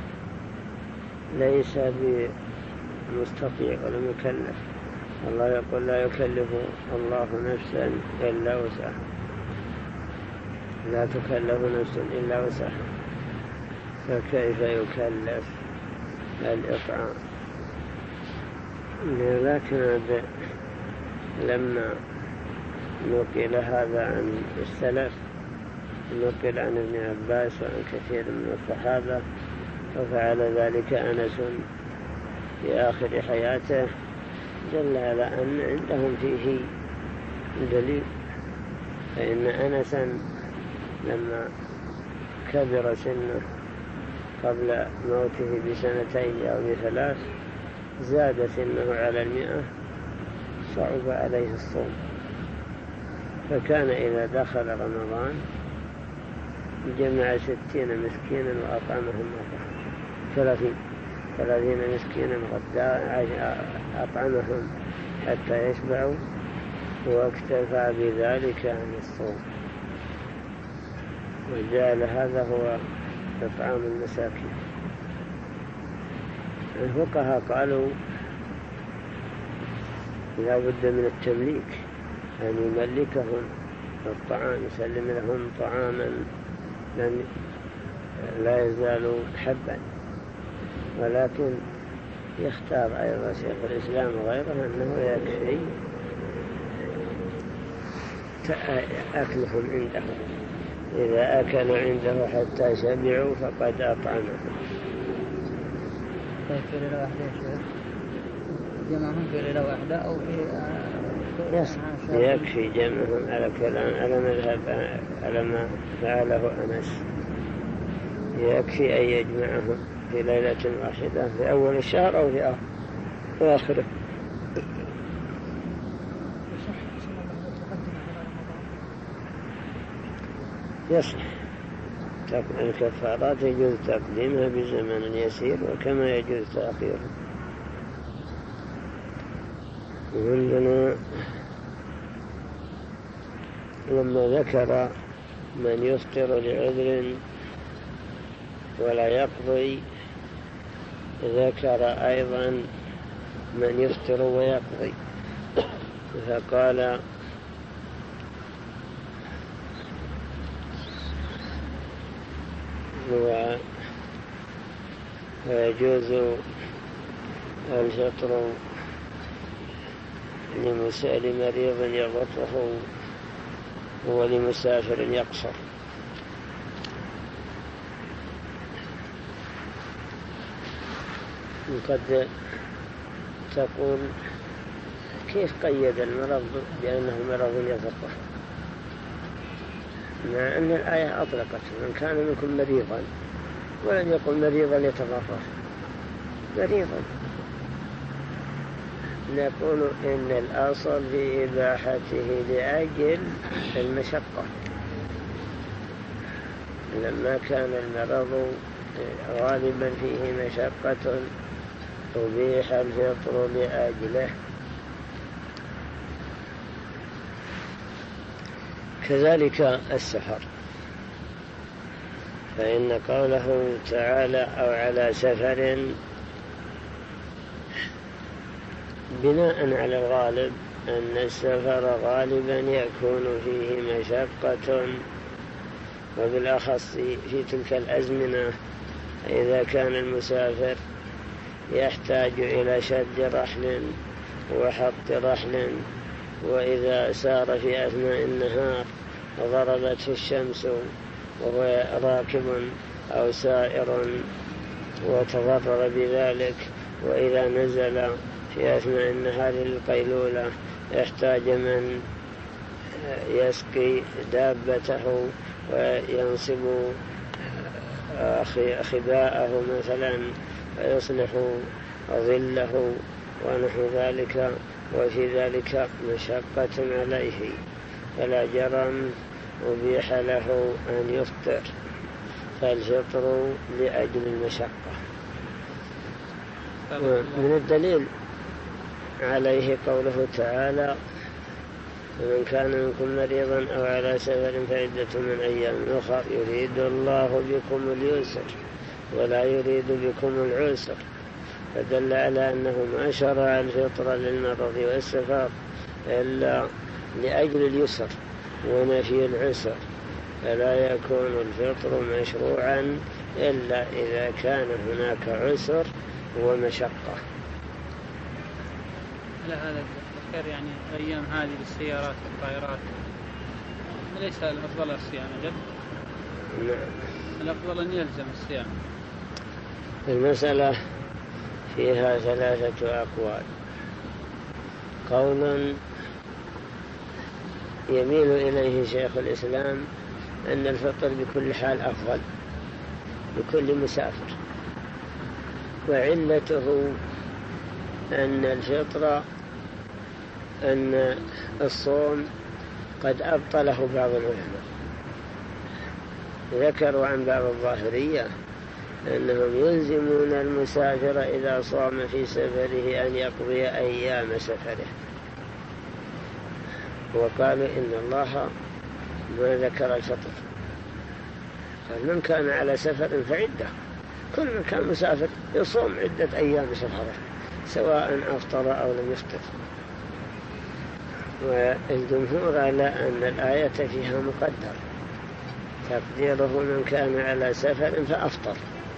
ليس بمستطيع ولا مكلف. الله يقول لا يكلف الله نفسا إلا وسعها، لا تكلف نفس إلا وسعها، فكيف يكلف الإطعام؟ لكن لما نقل هذا عن السلف، نقل عن ابن عباس وعن كثير من الصحابة، وفعل ذلك أنس في آخر حياته، دل على أن عندهم فيه دليل. فإن أنسا لما كبر سنه قبل موته ب2 أو ب3 زاد سنه على 100، صعب عليه الصوم، فكان إذا دخل رمضان جمع 60 مسكينا وأطعمهم 30 مسكينا أطعمهم حتى يشبعوا، واكتفى بذلك عن الصوم، وجعل هذا هو إطعام المساكين. الفقهاء قالوا لا بد من التمليك، أن يملكهم الطعام، يسلم لهم طعاما لا يزال حبا. ولكن يختار أيضا شيخ الإسلام وغيره أنه يكفي أكلهم عنده، إذا أكلوا عنده حتى شبعوا فقد أطعمهم. طيب في ليلة واحدة يا شيخ جمعهم في ليلة واحدة أو في يكفي جمعهم على كلام على مذهب على ما فعله أنس، يكفي أن يجمعهم في ليلة واحدة في أول الشهر أو في آخره. يصح الكفارات يجوز تقديمها بزمن يسير وكما يجوز تأخيرها. عندنا لما ذكر من يفطر لعذر ولا يقضي، ذكر أيضا من يفطر ويقضي، فقال ويجوز الفطر لمريض يغطه ولمسافر يقصر. قد تقول كيف قيد المرض بأنه مرض يغطه، مع أن الآية أطلقت من كان منكم مريضا، ولم يقل مريضا يتضرر، مريضا. نقول إن الأصل في إباحته لأجل المشقة، لما كان المرض غالبا فيه مشقة أبيح الفطر لأجله. كذلك السفر، فإن قوله تعالى أو على سفر بناء على الغالب أن السفر غالبا يكون فيه مشقة، وبالأخص في تلك الأزمنة إذا كان المسافر يحتاج إلى شد رحل وحط رحل، وإذا سار في أثناء النهار وضربته الشمس وهو راكب أو سائر وتضرر بذلك، وإذا نزل في أثناء النهار للقيلولة يحتاج من يسقي دابته وينصب خباءه مثلا ويصلح ظله ونحو ذلك، وفي ذلك مشقة عليه، فلا جرم أبيح له أن يفطر، فالفطر لأجل المشقة. من الدليل عليه قوله تعالى فمن كان منكم مريضا أو على سفر فعدة من أيام أخر يريد الله بكم اليسر ولا يريد بكم العسر، فدل على أنه ما شرع الفطر للمرض والسفر إلا لأجل اليسر ونفي العسر، فلا يكون الفطر مشروعا إلا إذا كان هناك عسر ومشقة. على هذا الذكر يعني الأيام هذه بالسيارات والطائرات ليس الأفضل الصيام جد؟ نعم، الأفضل أن يلزم الصيام. المسألة فيها ثلاثة أقوال. قول يميل إليه شيخ الإسلام أن الفطر بكل حال أفضل لكل مسافر، وعلته أن الفطر أن الصوم قد أبطله بعض العلماء، ذكروا عن بعض الظاهرية أنهم يلزمون المسافر إذا صام في سفره أن يقضي أيام سفره، وقالوا إن الله ما ذكر الفطر، فمن كان على سفر فعدة، كل من كان مسافر يصوم عدة أيام سفره سواء أفطر أو لم يفطر. والجمهور على أن الآية فيها مقدر، تقديره من كان على سفر فأفطر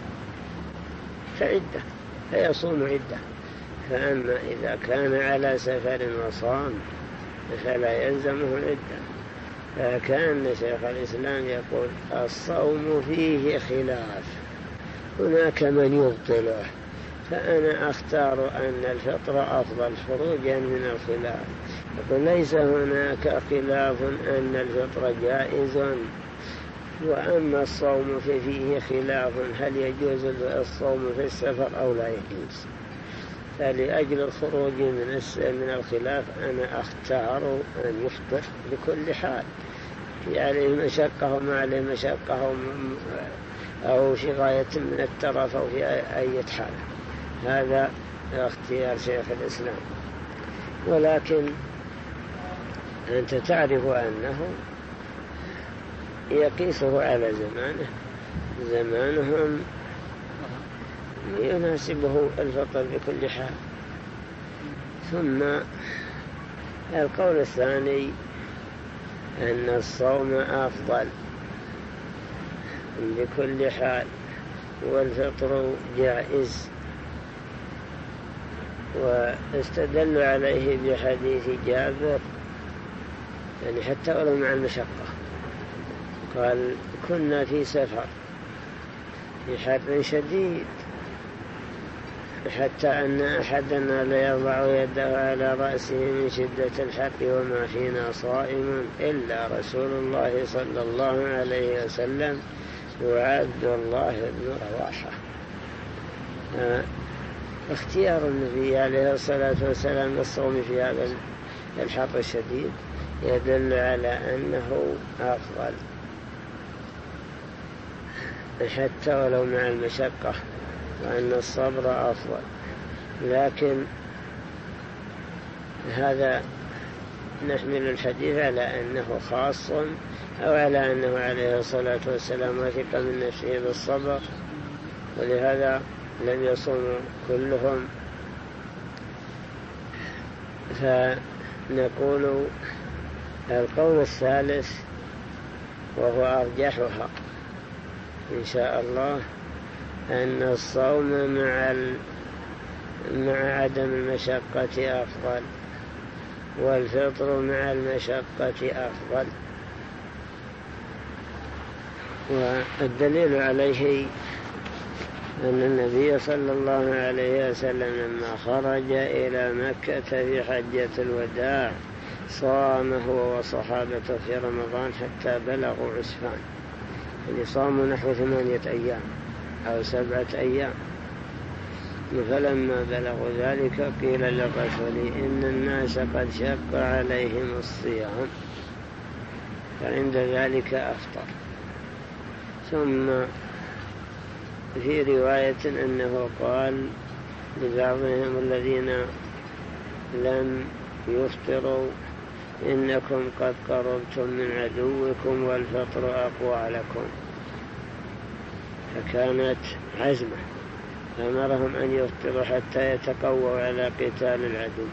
فعدة فيصوم عدة. فأما إذا كان على سفر وصام فلا يلزمه العدة. فكان شيخ الإسلام يقول الصوم فيه خلاف، هناك من يبطله، فأنا أختار أن الفطر أفضل خروجا من الخلاف. يقول ليس هناك خلاف أن الفطر جائز، وأما الصوم فيه خلاف هل يجوز الصوم في السفر أو لا يجوز. فلأجل الخروج من الخلاف أنا أختار أن يفطر بكل حال، في عليه مشقة وما عليه مشقة أو في غاية من الترف أو في أي حال. هذا اختيار شيخ الإسلام. ولكن أنت تعرف أنه يقيسه على زمانهم يناسبه الفطر بكل حال. ثم القول الثاني أن الصوم أفضل بكل حال والفطر جائز، واستدل عليه بحديث جابر يعني حتى ولو مع المشقة. قال كنا في سفر في حر شديد حتى أن أحدنا ليضع يده على رأسه من شدة الحر وما فينا صائم إلا رسول الله صلى الله عليه وسلم وعبد الله بن رواحة. اختيار النبي عليه الصلاة والسلام للصوم في هذا الحر الشديد يدل على أنه أفضل حتى ولو مع المشقة، وأن الصبر أفضل. لكن هذا نحمل الحديث على أنه خاص أو على أنه عليه الصلاة والسلام وثق من نفسه بالصبر، ولهذا لم يصوموا كلهم. فنقول القول الثالث وهو أرجحها إن شاء الله أن الصوم مع عدم المشقة أفضل، والفطر مع المشقة أفضل. والدليل عليه أن النبي صلى الله عليه وسلم لما خرج إلى مكة في حجة الوداع صام هو وصحابته في رمضان حتى بلغوا عسفان، يعني صاموا نحو 8 أيام أو 7 أيام. فلما بلغوا ذلك قيل للرسول إن الناس قد شق عليهم الصيام، فعند ذلك أفطر. ثم في رواية أنه قال لبعضهم الذين لم يفطروا إنكم قد قربتم من عدوكم والفطر أقوى لكم، فكانت عزمة، أمرهم أن يفطروا حتى يتقووا على قتال العدو.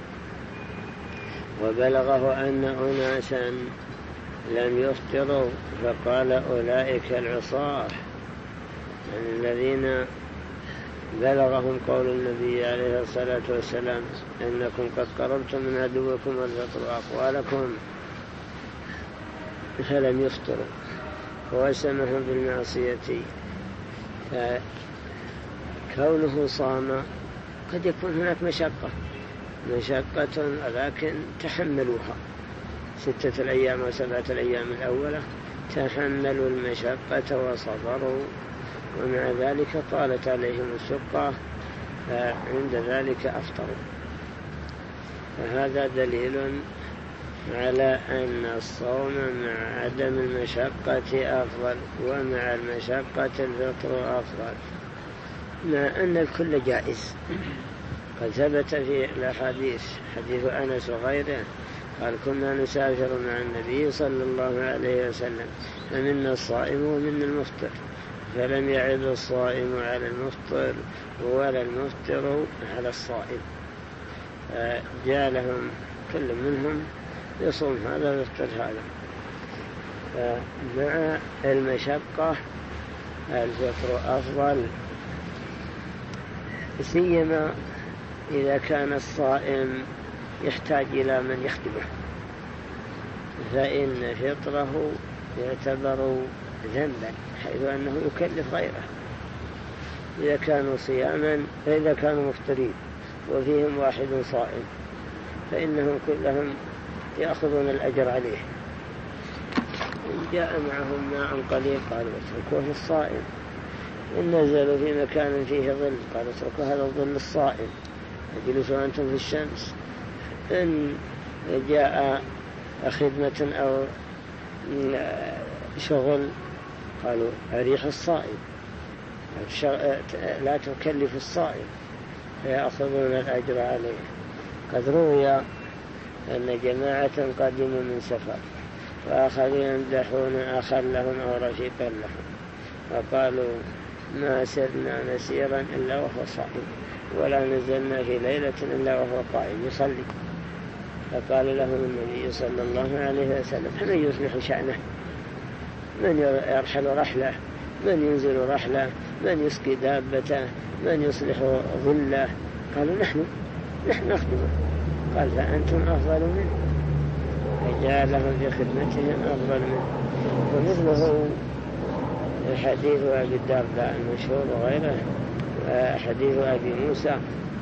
وبلغه أن أناسا لم يفطروا فقال أولئك العصاة، يعني الذين بلغهم قول النبي عليه الصلاة والسلام إنكم قد قربتم من عدوكم والفطر أقوى لكم، فلم يفطروا ووسمهم بالمعصية. فكونه صام قد يكون هناك مشقة لكن تحملوها 6 أيام و 7 أيام الأولى، تحملوا المشقة وصبروا، ومع ذلك طالت عليهم الشقة فعند ذلك أفطروا. فهذا دليل على أن الصوم مع عدم المشقة أفضل، ومع المشقة الفطر أفضل، مع أن الكل جائز. قد ثبت في الأحاديث حديث أنس وغيره قال كنا نسافر مع النبي صلى الله عليه وسلم فمنا الصائم ومنا المفطر، فلم يعد الصائم على المفطر ولا المفطر على الصائم. جاء كل منهم يصوم هذا ويفطر هذا. فمع المشقة الفطر أفضل، سيما إذا كان الصائم يحتاج إلى من يخدمه، فإن فطره يعتبر ذنبا حيث أنه يكلف غيره. إذا كانوا مفطرين وفيهم واحد صائم فإنهم كلهم يأخذون الأجر عليه. إن جاء معهم ماء قليل قالوا اتركوه الصائم، إن نزلوا في مكان فيه ظل قالوا اتركوا هذا الظل الصائم، اجلسوا أنتم في الشمس. إن جاء خدمة أو شغل قالوا أريح الصائم، لا تكلف الصائم، فيأخذون الأجر عليه. قد روي أن جماعة قدموا من سفر فأخذوا يمدحون أخا لهم أو رفيقا لهم، فقالوا ما سرنا نسيرا إلا وهو صائم، ولا نزلنا في ليلة إلا وهو قائم يصلي. فقال لهم النبي صلى الله عليه وسلم من يصلح شأنه، من يرحل رحله، من ينزل رحله، من يسقي دابته، من يصلح ظله. قالوا نحن نخدمه. قال فأنتم أفضل منه، فجاء لهم في خدمتهم أفضل منه. ومثله حديث أبي الدرداء المشهور وغيره، حديث أبي موسى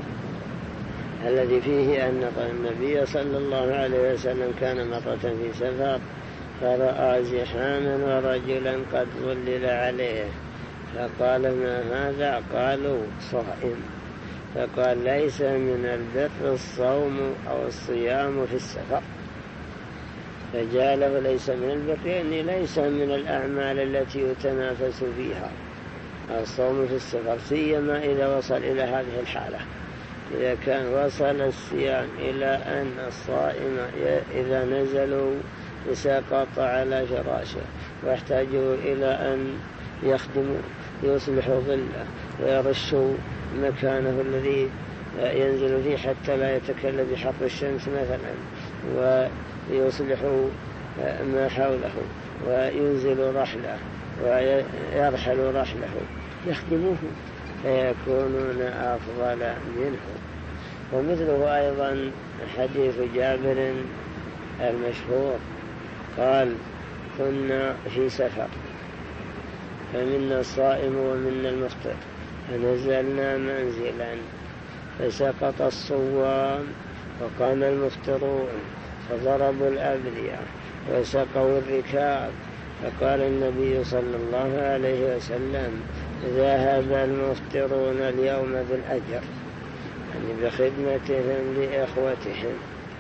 الذي فيه أن النبي صلى الله عليه وسلم كان مرة في سفر فرأى زحاما ورجلا قد ظلل عليه، فقال ما هذا؟ قالوا صائم. فقال ليس من البر الصوم أو الصيام في السفر. فجاء له ليس من البر يعني ليس من الأعمال التي يتنافس فيها الصوم في السفر، سيما إذا وصل إلى هذه الحالة. إذا كان وصل الصيام إلى أن الصائم إذا نزلوا سقط على فراشه واحتاجوا إلى أن يخدموا يصلحوا ظله ويرشوا مكانه الذي ينزل فيه حتى لا يتكلف بحر الشمس مثلا، ويصلحوا ما حوله وينزل رحله ويرحل رحله يخدموه فيكونون أفضل منه. ومثله أيضا حديث جابر المشهور قال كنا في سفر فمنا الصائم ومنا المفطر، فنزلنا منزلا فسقط الصوام وقام المفطرون فضربوا الأبرية وسقوا الركاب، فقال النبي صلى الله عليه وسلم ذهب المفطرون اليوم بالأجر، يعني بخدمتهم لإخوتهم.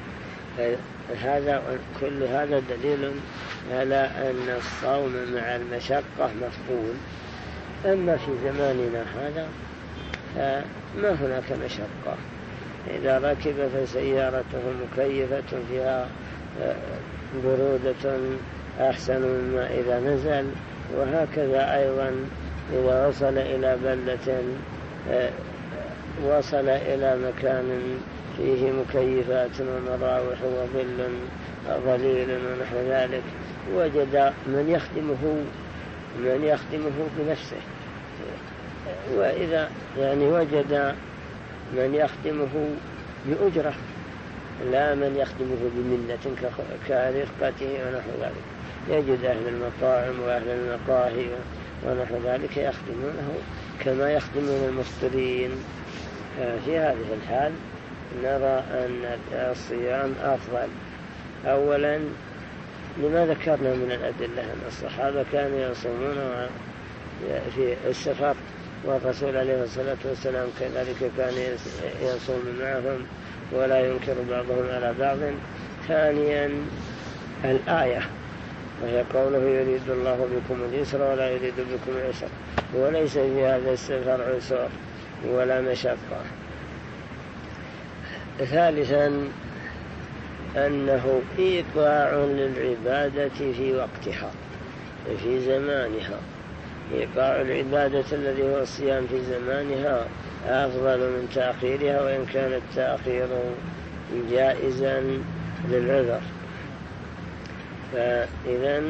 كل هذا دليل على أن الصوم مع المشقة مفضول. أما في زماننا هذا ما هناك مشقة، إذا ركب فسيارته مكيفة فيها برودة أحسن مما إذا نزل، وهكذا أيضا إذا وصل إلى بلدة وصل إلى مكان فيه مكيفات ومراوح وظل ظليل ونحو ذلك وجد من يخدمه بنفسه، وإذا يعني وجد من يخدمه بأجرة لا من يخدمه بمنة كرفقته ونحو ذلك، يجد أهل المطاعم وأهل المقاهي ونحو ذلك يخدمونه كما يخدمون المفطرين. في هذه الحال نرى أن الصيام أفضل. أولا لما ذكرنا من الأدلة أن الصحابة كانوا يصومون في السفر، والرسول عليه الصلاة والسلام كذلك كان يصوم معهم ولا ينكر بعضهم على بعض. ثانيا الآية وهي قوله يريد الله بكم اليسر ولا يريد بكم العسر، وليس في هذا السفر عسر ولا مشقة. ثالثا أنه إيقاع للعبادة في وقتها في زمانها. إيقاع العبادة الذي هو الصيام في زمانها أفضل من تأخيرها، وإن كان التأخير جائزا للعذر. فإذا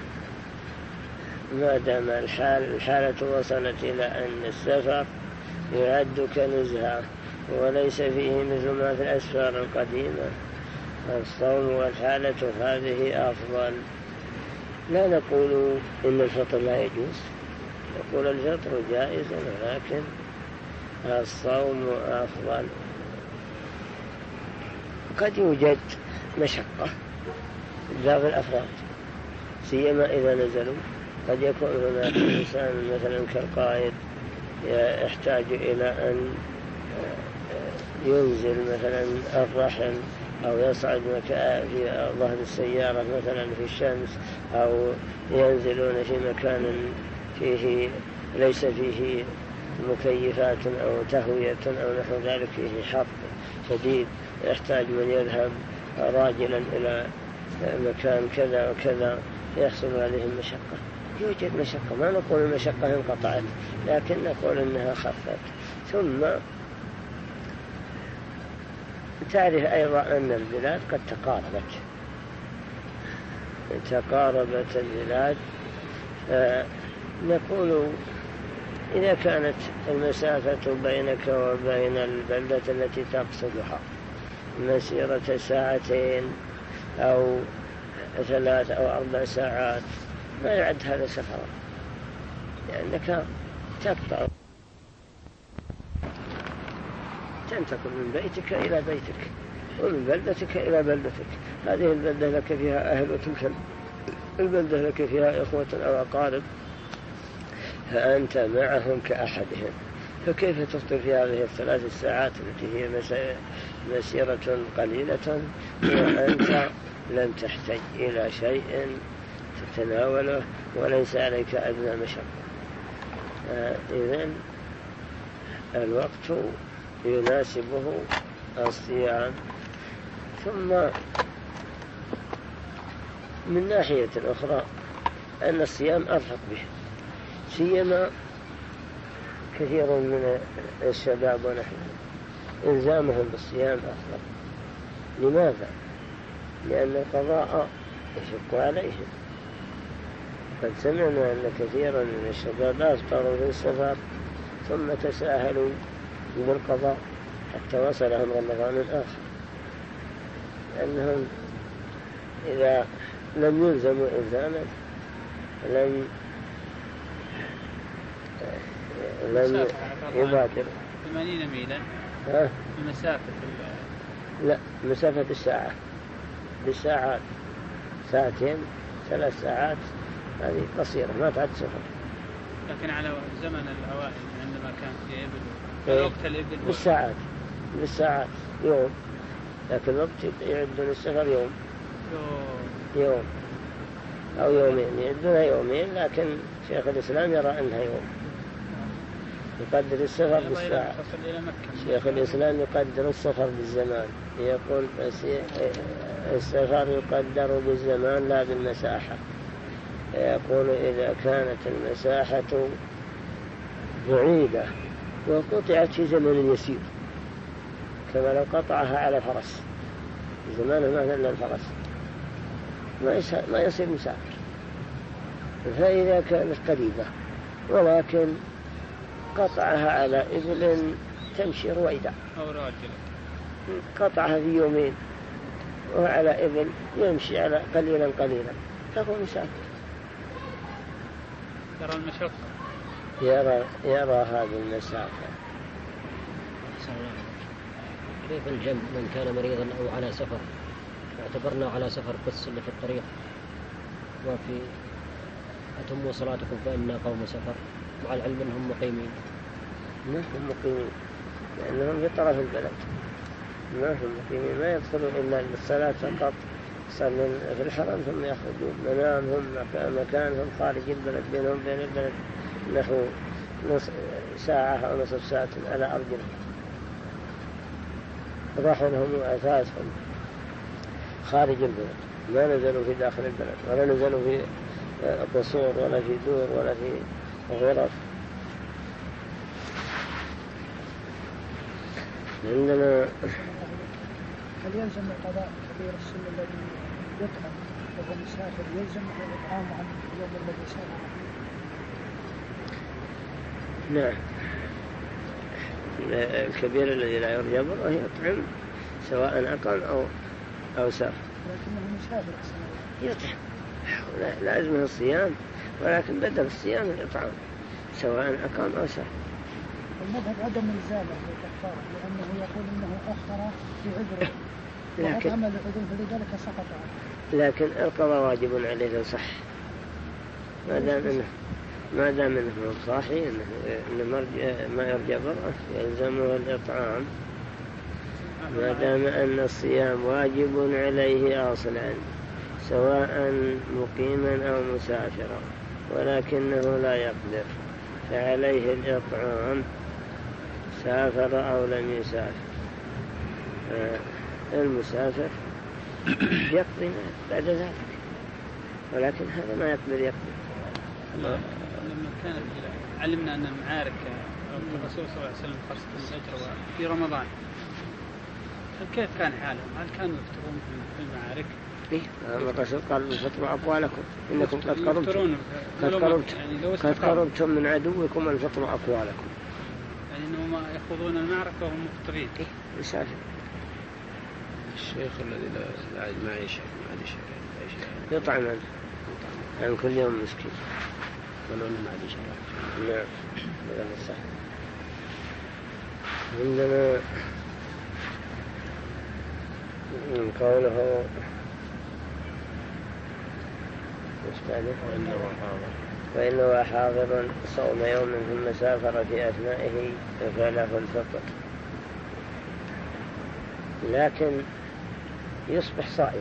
ما دام الحالة وصلت إلى أن السفر يعد كنزهة وليس فيه مثل ما في الأسفار القديمة، الصوم والحالة هذه أفضل. لا نقول إن الفطر لا يجوز، نقول الفطر جائز، ولكن الصوم أفضل. قد يوجد مشقة بعض الأفراد سيما إذا نزلوا، قد يكون هناك إنسان مثلا كالقائد يحتاج إلى أن ينزل مثلا الرحل أو يصعد في ظهر السيارة مثلا في الشمس، أو ينزلون في مكان فيه ليس فيه مكيفات أو تهوية أو نحو ذلك، فيه حر شديد، يحتاج من يذهب راجلا إلى مكان كذا وكذا، يحصل عليهم مشقة. يوجد مشقة، ما نقول المشقة انقطعت، لكن نقول إنها خفت. ثم تعرف أيضا أن البلاد قد تقاربت البلاد. نقول إذا كانت المسافة بينك وبين البلدة التي تقصدها مسيرة ساعتين أو 3 أو 4 ساعات، ما يعد هذا سفرا، لأنك تقطع، تنتقل من بيتك إلى بيتك ومن بلدتك إلى بلدتك. هذه البلدة لك فيها أهل، وتلك البلدة لك فيها إخوة أو أقارب، فأنت معهم كأحدهم. فكيف تفطر في هذه 3 ساعات التي هي مسيرة قليلة وأنت لم تحتاج إلى شيء تتناوله وليس عليك أدنى مشقة؟ إذن الوقت يناسبه الصيام. ثم من ناحية أخرى أن الصيام أرفق به، سيما كثير من الشباب ونحن إلزامهم بالصيام أفضل. لماذا؟ لأن القضاء يشق عليهم. قد سمعنا أن كثيرا من الشباب أفطروا في السفر ثم تساهلوا بالقضاء حتى وصلهم رمضان آخر، لأنهم إذا لم يلزموا إلزاما لم يبادر. 80 ميلا المسافة؟ لا، مسافة الساعة بالساعات، 2 3 ساعات، هذه قصيرة ما تعد سفر. لكن على زمن الأوائل عندما كان في إبل، وقت الإبل بالساعات يوم، لكن وقت يعدون السفر يوم أو يومين، يعدونها يومين، لكن شيخ الإسلام يرى أنها يوم، يقدر السفر بالساعة. شيخ الإسلام يقدر السفر بالزمان، يقول السفر يقدر بالزمان لا بالمساحة. يقول إذا كانت المساحة بعيدة وقطعت في زمن يسير، كما لو قطعها على فرس، زمانه مثلا الفرس ما يصير مسافر. فإذا كانت قريبة ولكن قطعها على إبل تمشي رويدا أو راجل، قطعها في يومين، وعلى إبل يمشي على قليلا فهو مسافر. يرى المشقة، يرى هذه المسافة. كيف الجمع من كان مريضا أو على سفر؟ اعتبرنا على سفر بس اللي في الطريق، وفي أتموا صلاتكم فإنا قوم سفر، مع العلم أنهم مقيمين. ما هم مقيمين لأنهم في طرف البلد، ما هم مقيمين، ما يدخلوا إلا للصلاة فقط، يصلون في الحرم ثم يخرجون. منامهم مكانهم خارج البلد، بينهم بين البلد نحو ساعة أو نصف ساعة على أرجلهم، رحلهم وأثاثهم. خارج البلد، ما نزلوا في داخل البلد، ولا نزلوا في قصور ولا في دور ولا في غرف. عندنا هل يلزم قضاء كبير السن الذي يطعم وهو مسافر يلزمه الإطعام عن اليوم الذي سافر؟ نعم، الكبير الذي لا يرجى بره يطعم سواء أقام أو سافر، لكنه مسافر يطعم، لازمه الصيام، ولكن بدل الصيام الإطعام سواء أقام أو سافر. المذهب عدم الزامه بالكفاره، لأنه يقول إنه أخر في عذره وأطعم لعذره فلذلك سقط عنه. لكن القضاء واجب عليه لو صح، ما دام انه صاحي انه ما يرجى بره يلزمه الإطعام، ما دام ان الصيام واجب عليه اصلا سواء مقيما او مسافرا، ولكنه لا يقدر فعليه الإطعام سافر او لم يسافر. المسافر يقضي بعد ذلك، ولكن هذا ما يقدر يقضي. لما كانت علمنا أن المعارك الرسول صلى الله عليه وسلم خاصة الأجر في رمضان، كيف كان حالهم؟ هل كانوا يفطرون في المعارك؟ الرسول قال الفطر أقوالكم إنكم قد قربتم من عدوكم الفطر أقوالكم، يعني أنهم يخوضون المعركة وهم مفطرين. مسافر. الشيخ الذي لا معيش يطعم عن كل يوم مسكين ولو أنه معيش. نعم، هذا صح. عندنا قوله فإنه حاضر صوم يوم ثم سافر في أثنائه فله الفطر، لكن يصبح صائم.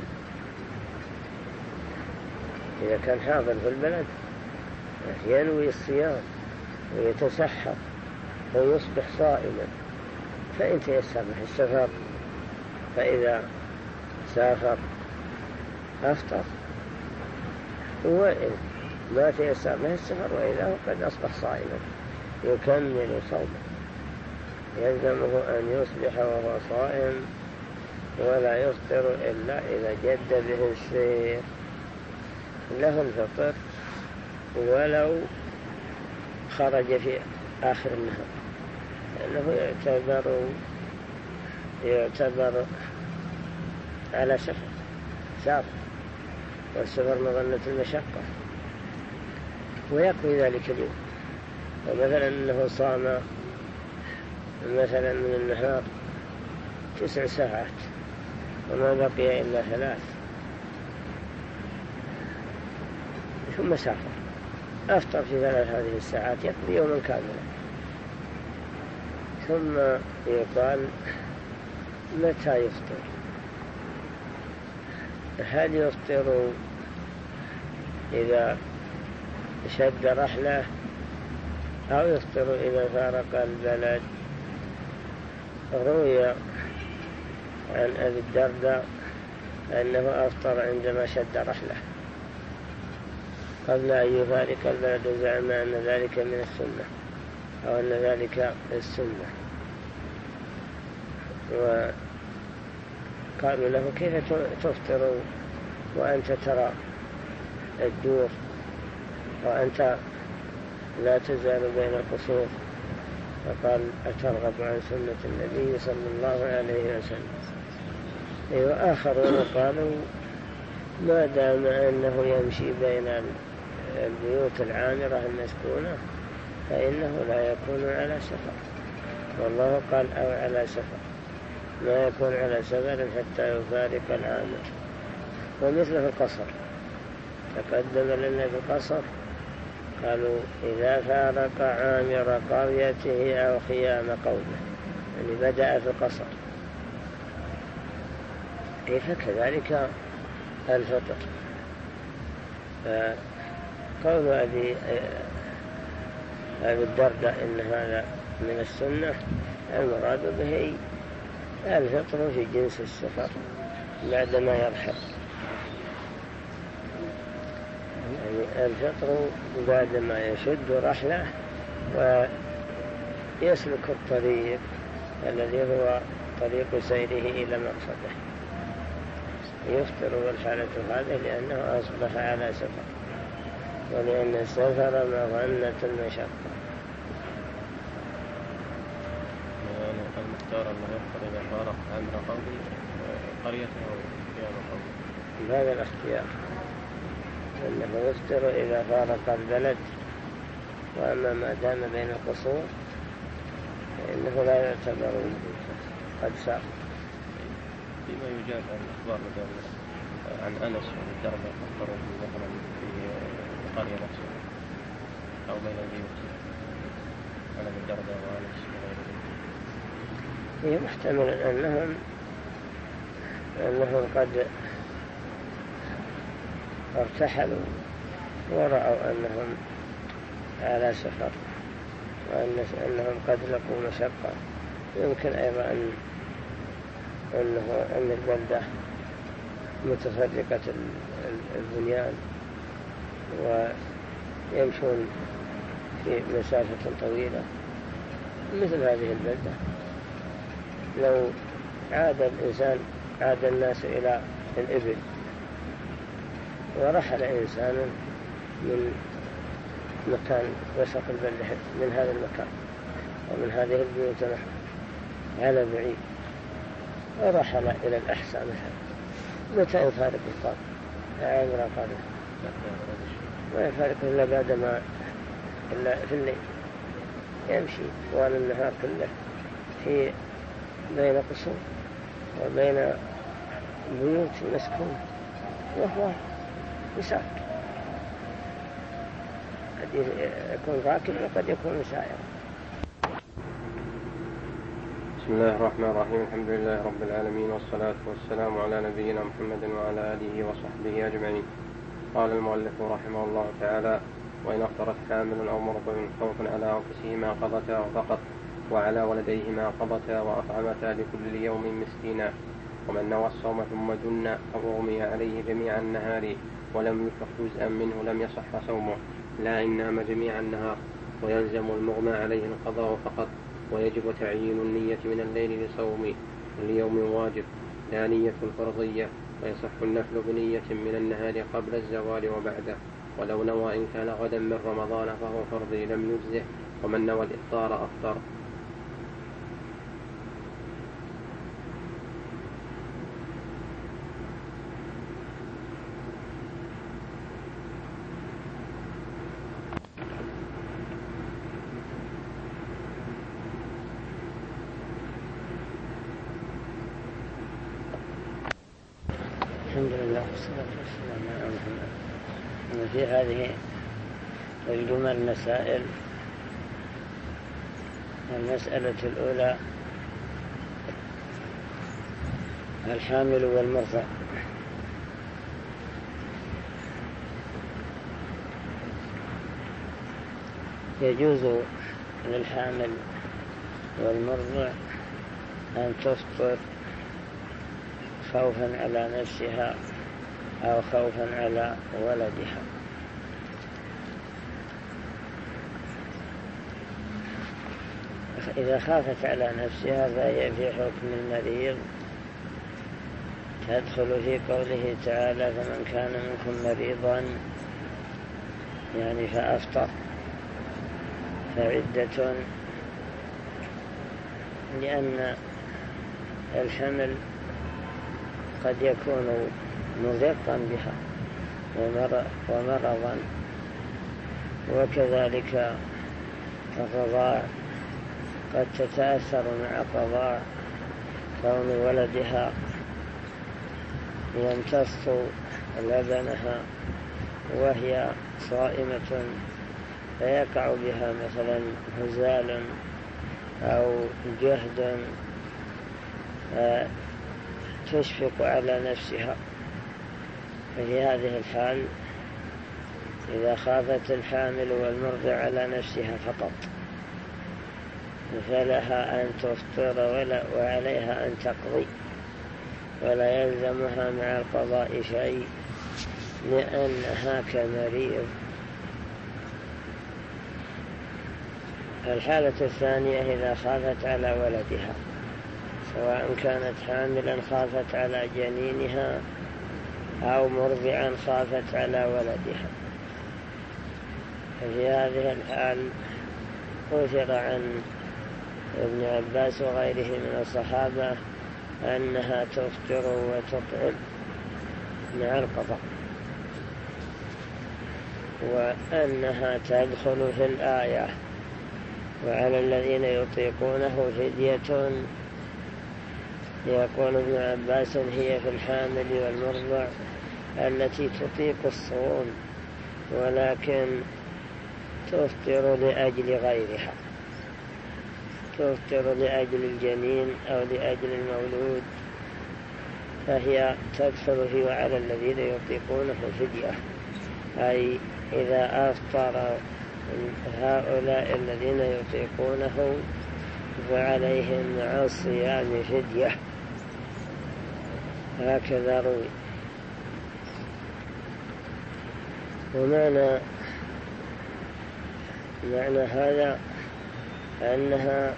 إذا كان حاضر في البلد ينوي الصيام ويتسحر ويصبح صائما، فإن تيسر له السفر فإذا سافر أفطر، وإن ما تيسر له السفر وإذا هو قد أصبح صائما يكمل صومه. يلزمه أن يصبح وهو صائم ولا يفطر إلا إذا جد به السير، له الفطر ولو خرج في آخر النهار، لأنه يعتبر على سافر، والسفر مظنة المشقة، ويكفي ذلك اليوم. ومثلا أنه صام مثلا من النهار 9 ساعات وما بقي إلا 3 ثم سافر، أفطر في 3 هذه الساعات يقضي يوما كاملا. ثم يقال متى يفطر؟ هل يفطر إذا شد رحله أو يفطر إذا فارق البلد؟ روي عن أبي الدرداء أنه أفطر عندما شد رحله قبل أن يفارق البلد، زعم أن ذلك من السنة أو أن ذلك السنة، وقالوا له كيف تفطر وأنت ترى الدور وأنت لا تزال بين القصور؟ فقال أترغب عن سنة النبي صلى الله عليه وسلم. وآخرون قالوا ما دام أنه يمشي بين البيوت العامرة المسكونة فإنه لا يكون على سفر، والله قال أو على سفر، ما يكون على سفر حتى يفارق العامر. ومثله القصر تقدم لنا في القصر، قالوا إذا فارق عامر قريته أو خيام قومه، يعني بدأ في القصر. فكذلك الفطر. قول أبي الدرداء إن هذا من السنة، المراد به الفطر في جنس السفر بعدما يرحل، يعني الفطر بعدما يشد رحله ويسلك الطريق الذي هو طريق سيره إلى مقصده، يفطر والحالة هذه لأنه أصبح على سفر، ولأن السفر مظنة المشقة. المختار أنه يفطر إذا فارق عمر قومه قريته أو ديار قومه، هذا الاختيار أنه يفطر إذا فارق البلد، وأما ما دام بين القصور فإنه لا يعتبر قد سار. فيما يجاب عن الأخبار عن أنس والدرجة يفطرون مثلا في القرية نفسها أو بين البيوت، أنا بالدرجة وأنس وغير ذلك. هي محتمل أنهم قد ارتحلوا ورأوا أنهم على سفر وأنهم قد لقوا مشقة. يمكن أيضا أن البلدة متفرقة البنيان ويمشون في مسافة طويلة مثل هذه البلدة. لو عاد الناس إلى الإبل ورحل إنسان من مكان وسط البلدة من هذا المكان ومن هذه البيوت على بعيد ورحل إلى الأحساء مثلا، متى يفارق القرن عمر قرن؟ ما يفارق إلا بعدما إلا في الليل، يمشي طوال النهار كله في بين قصور وبين بيوت مسكون وهو مساك، قد يكون راكب وقد يكون سائر. بسم الله الرحمن الرحيم، الحمد لله رب العالمين، والصلاة والسلام على نبينا محمد وعلى آله وصحبه أجمعين. قال المؤلف رحمه الله تعالى: وإن اخترت حامل أو مرض خوفا على أنفسهما قضتا فقط، وعلى ولديهما قضتا وأطعمتا لكل يوم مسكينا. ومن نوى الصوم ثم جن أو أغمي عليه جميع النهار ولم يفق جزءا منه لم يصح صومه، لا إن نام جميع النهار، ويلزم المغمى عليه القضاء فقط. ويجب تعيين النية من الليل لصوم اليوم واجب، لا نية فرضية، ويصح النفل بنية من النهار قبل الزوال وبعده. ولو نوى إن كان غدا من رمضان فهو فرضي لم يجزه، ومن نوى الإفطار أفطر. الحمد لله والصلاة والسلام على محمد. في هذه الجمل مسائل. المسألة الأولى: الحامل والمرضع. يجوز للحامل والمرضع أن تفطر خوفا على نفسها أو خوفا على ولدها. إذا خافت على نفسها فهي في حكم المريض، تدخل في قوله تعالى: فمن كان منكم مريضا يعني فأفطر فعدة، لأن الحمل قد يكون مضيقا بها ومرضا، وكذلك الرضاع قد تتأثر مع قضاء كون ولدها يمتص لبنها وهي صائمة، فيقع بها مثلا هزال أو جهد تشفق على نفسها. ففي هذه الحال إذا خافت الحامل والمرضع على نفسها فقط فلها أن تفطر وعليها أن تقضي، ولا يلزمها مع القضاء شيء لأنها كمريض. الحالة الثانية إذا خافت على ولدها، سواء كانت حاملا خافت على جنينها أو مرضعا خافت على ولدها. في هذه الحال أثر عن ابن عباس وغيره من الصحابة أنها تفطر وتطعم مع القضاء، وأنها تدخل في الآية وعلى الذين يطيقونه فدية. يقول ابن عباس هي في الحامل والمرضع التي تطيق الصوم ولكن تفطر لأجل غيرها، تفطر لأجل الجنين أو لأجل المولود، فهي تدخل في وعلى الذين يطيقونه فدية، أي إذا أفطر هؤلاء الذين يطيقونه فعليهم مع الصيام فدية، هكذا روي. ومعنى هذا أنها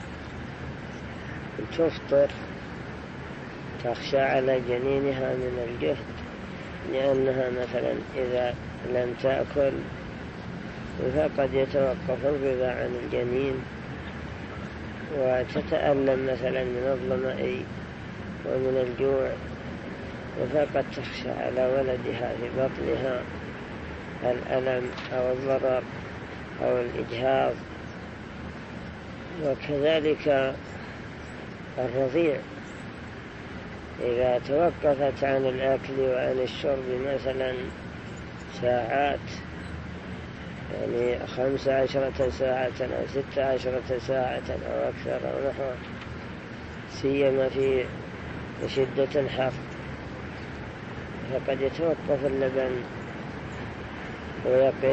تفطر تخشى على جنينها من الجهد، لأنها مثلا إذا لم تأكل فقد يتوقف الرضاع عن الجنين وتتألم مثلا من الظمأ ومن الجوع، فقد تخشى على ولدها في بطنها الألم أو الضرر أو الإجهاض. وكذلك الرضيع إذا توقفت عن الأكل وعن الشرب مثلا ساعات، يعني 15 ساعة أو 16 ساعة أو أكثر أو نحو، سيما في شدة الحر، فقد يتوقف اللبن ويقل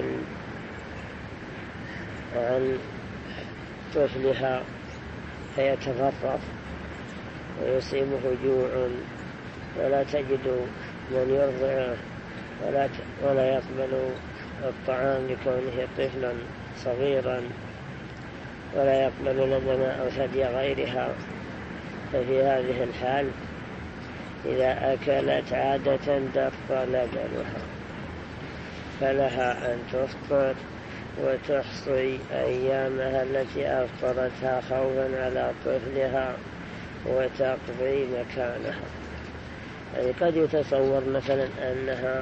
عن طفلها فيتفرط ويصيبه جوع ولا تجد من يرضعه ولا يقبل الطعام لكونه طفلا صغيرا ولا يقبل لبن أو ثدي غيرها. ففي هذه الحال إذا أكلت عادة دق لبنها، فلها أن تفطر وتحصي أيامها التي أفطرتها خوفا على طفلها وتقضي مكانها. يعني قد يتصور مثلا أنها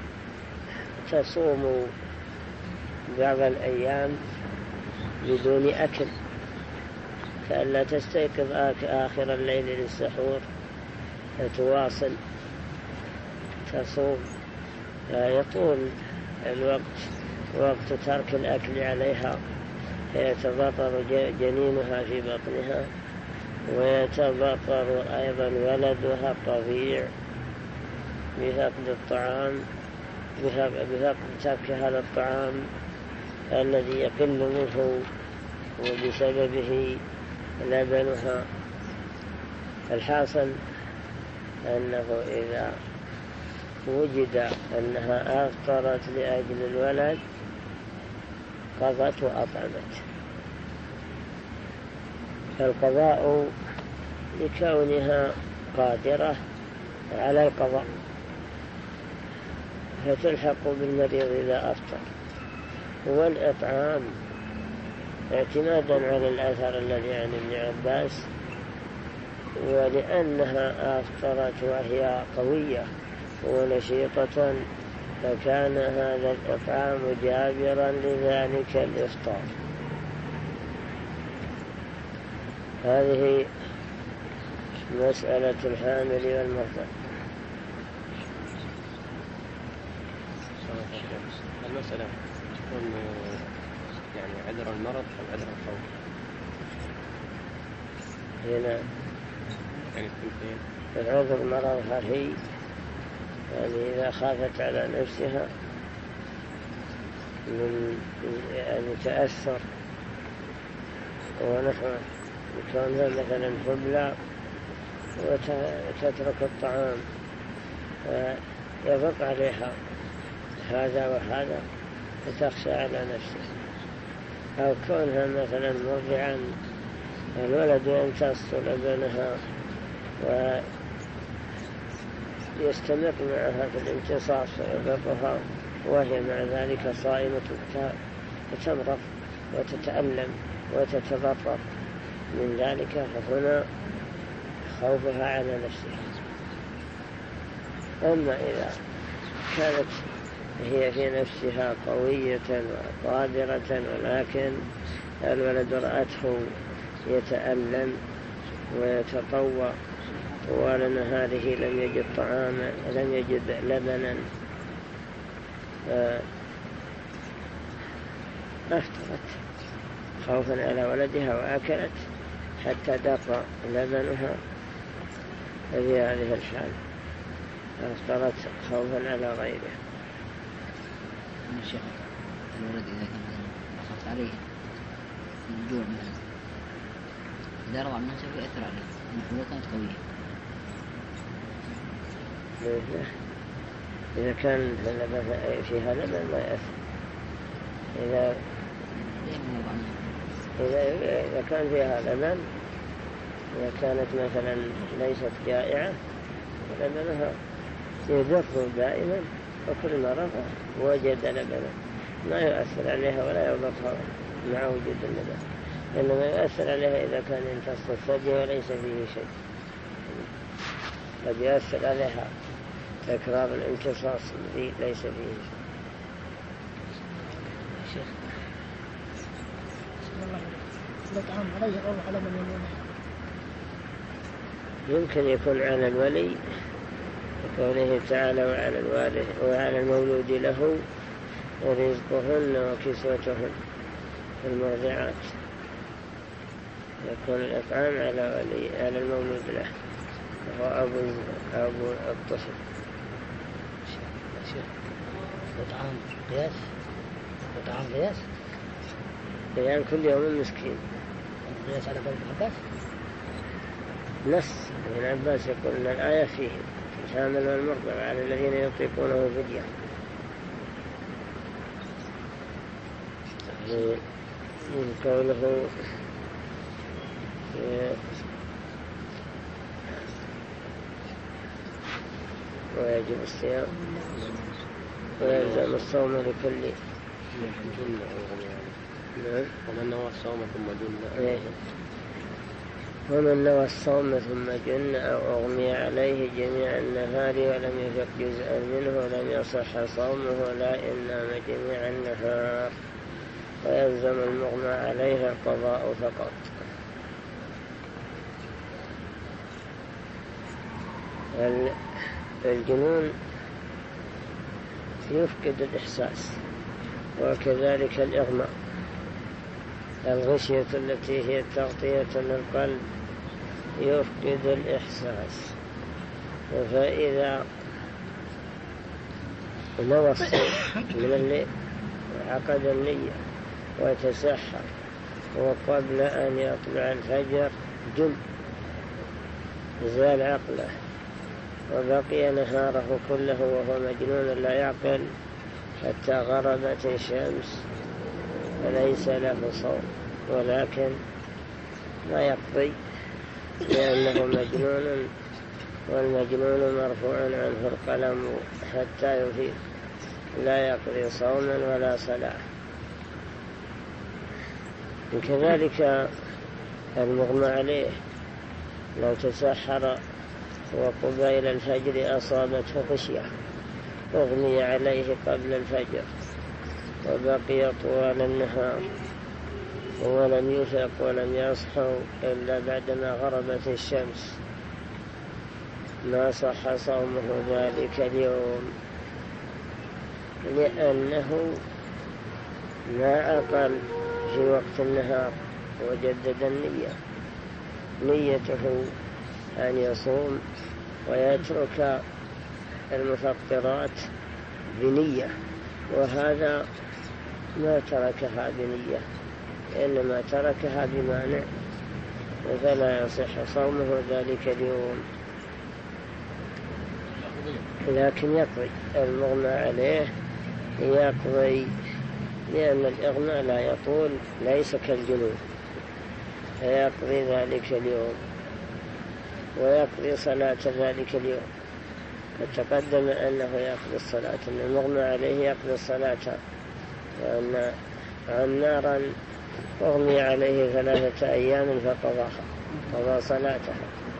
تصوم بعض الأيام بدون أكل، فألا تستيقظ آخر الليل للسحور فتواصل تصوم، يطول الوقت وقت ترك الأكل عليها، فيتضرر جنينها في بطنها ويتضرر أيضا ولدها الرضيع بفقد الطعام، بفقد ترك هذا الطعام الذي يقل منه وبسببه لبنها. الحاصل أنه إذا وجد أنها أفطرت لأجل الولد قضت وأطعمت. فالقضاء لكونها قادرة على القضاء فتلحق بالمريض إذا أفطر، والإطعام اعتمادا على الأثر الذي عن ابن عباس، ولأنها أفطرت وهي قوية ونشيطة فكان هذا الإطعام جابرا لذلك الإفطار. هذه مسألة الحامل والمرضع. المسألة تكون يعني عذر المرض أو عذر الخوف؟ هنا يعني الثنتين. العذر مرضها هي يعني إذا خافت على نفسها من يعني تأثر ونحو كونها مثلا حبلى وتترك الطعام يضق عليها هذا وهذا فتخشى على نفسه، أو كونها مثلا مرضعا الولد يمتص لبنها ويستمر معها في الامتصاص ويضرها وهي مع ذلك صائمة تتمرض وتتألم وتتضرر من ذلك، فهنا خوفها على نفسها. أما إذا كانت هي في نفسها قوية وقادرة ولكن الولد رأته يتألم ويتطوع طوال نهاره لم يجد طعاما لم يجد لبنا أفطرت خوفا على ولدها وأكلت حتى دق لبنها في هذه الحال أفطرت خوفا على غيره. الشيخ الولد إذا كان أخذت عليه الجوع مثلا إذا روى عن نفسه يأثر عليه الحلوة كانت قوية. إذا كان فيها لبن ما يأثر. إذا كان فيها لبن، إذا كانت مثلا ليست جائعة لبنها يدر دائما وكل ما رفع وجد لبنا ما يؤثر عليها ولا يضرها مع وجود اللبن، إنما يؤثر عليها إذا كان يمتص الثدي وليس فيه شيء، قد يؤثر عليها تكرار الامتصاص الذي ليس فيه شيء. شيخ بسم الله الإطعام عليه أو على من يمونه؟ يمكن يكون على الولي قوله تعالى وعلى الوارث وعلى المولود له رزقهن وكسوتهن في المرضعات، يكون الإطعام على المولود له وهو أبو الطفل. وطعام قياس وطعام قياس يعني كل يوم مسكين قياس على قول عباس. نص ابن عباس يقول أن الآية فيه الحامل والمرضع على الذين يطيقونه فدية. من قوله ويجب الصيام ويلزم الصوم لكل جنة ومن نوى الصوم ثم جنة ومن نوى الصوم ثم جن أو أغمي عليه جميع النهار ولم يفق جزءا منه لم يصح صومه لا إن نام جميع النهار ويلزم المغمى عليه القضاء فقط. الجنون يفقد الإحساس وكذلك الإغماء، الغشية التي هي تغطية للقلب يفقد الإحساس. فإذا نوى الصوم من الليل وعقد النية وتسحر وقبل أن يطلع الفجر جن زال عقله وبقي نهاره كله وهو مجنون لا يعقل حتى غربت الشمس فليس له صوم، ولكن لا يقضي لأنه مجنون والمجنون مرفوع عنه القلم حتى يفيد، لا يقضي صوما ولا صلاة. وكذلك المغمى عليه لو تسحر وقبيل الفجر أصابته غشية أغمي عليه قبل الفجر وبقي طوال النهار ولم يفق ولم يصحو إلا بعدما غربت الشمس ما صح صومه ذلك اليوم، لأنه ما عقل في وقت النهار وجدد النية، نيته أن يصوم ويترك المفطرات بنية، وهذا ما تركها بنية إنما تركها بمانع فلا يصح صومه ذلك اليوم، لكن يقضي المغمى عليه يقضي، لأن الإغماء لا يطول ليس كالجنون، فيقضي ذلك اليوم ويقضي صلاة ذلك اليوم. فتقدم أنه يقضي الصلاة، أن المغمى عليه يقضي الصلاة، وأن عمارا أغمي عليه 3 أيام فقضى صلاتها.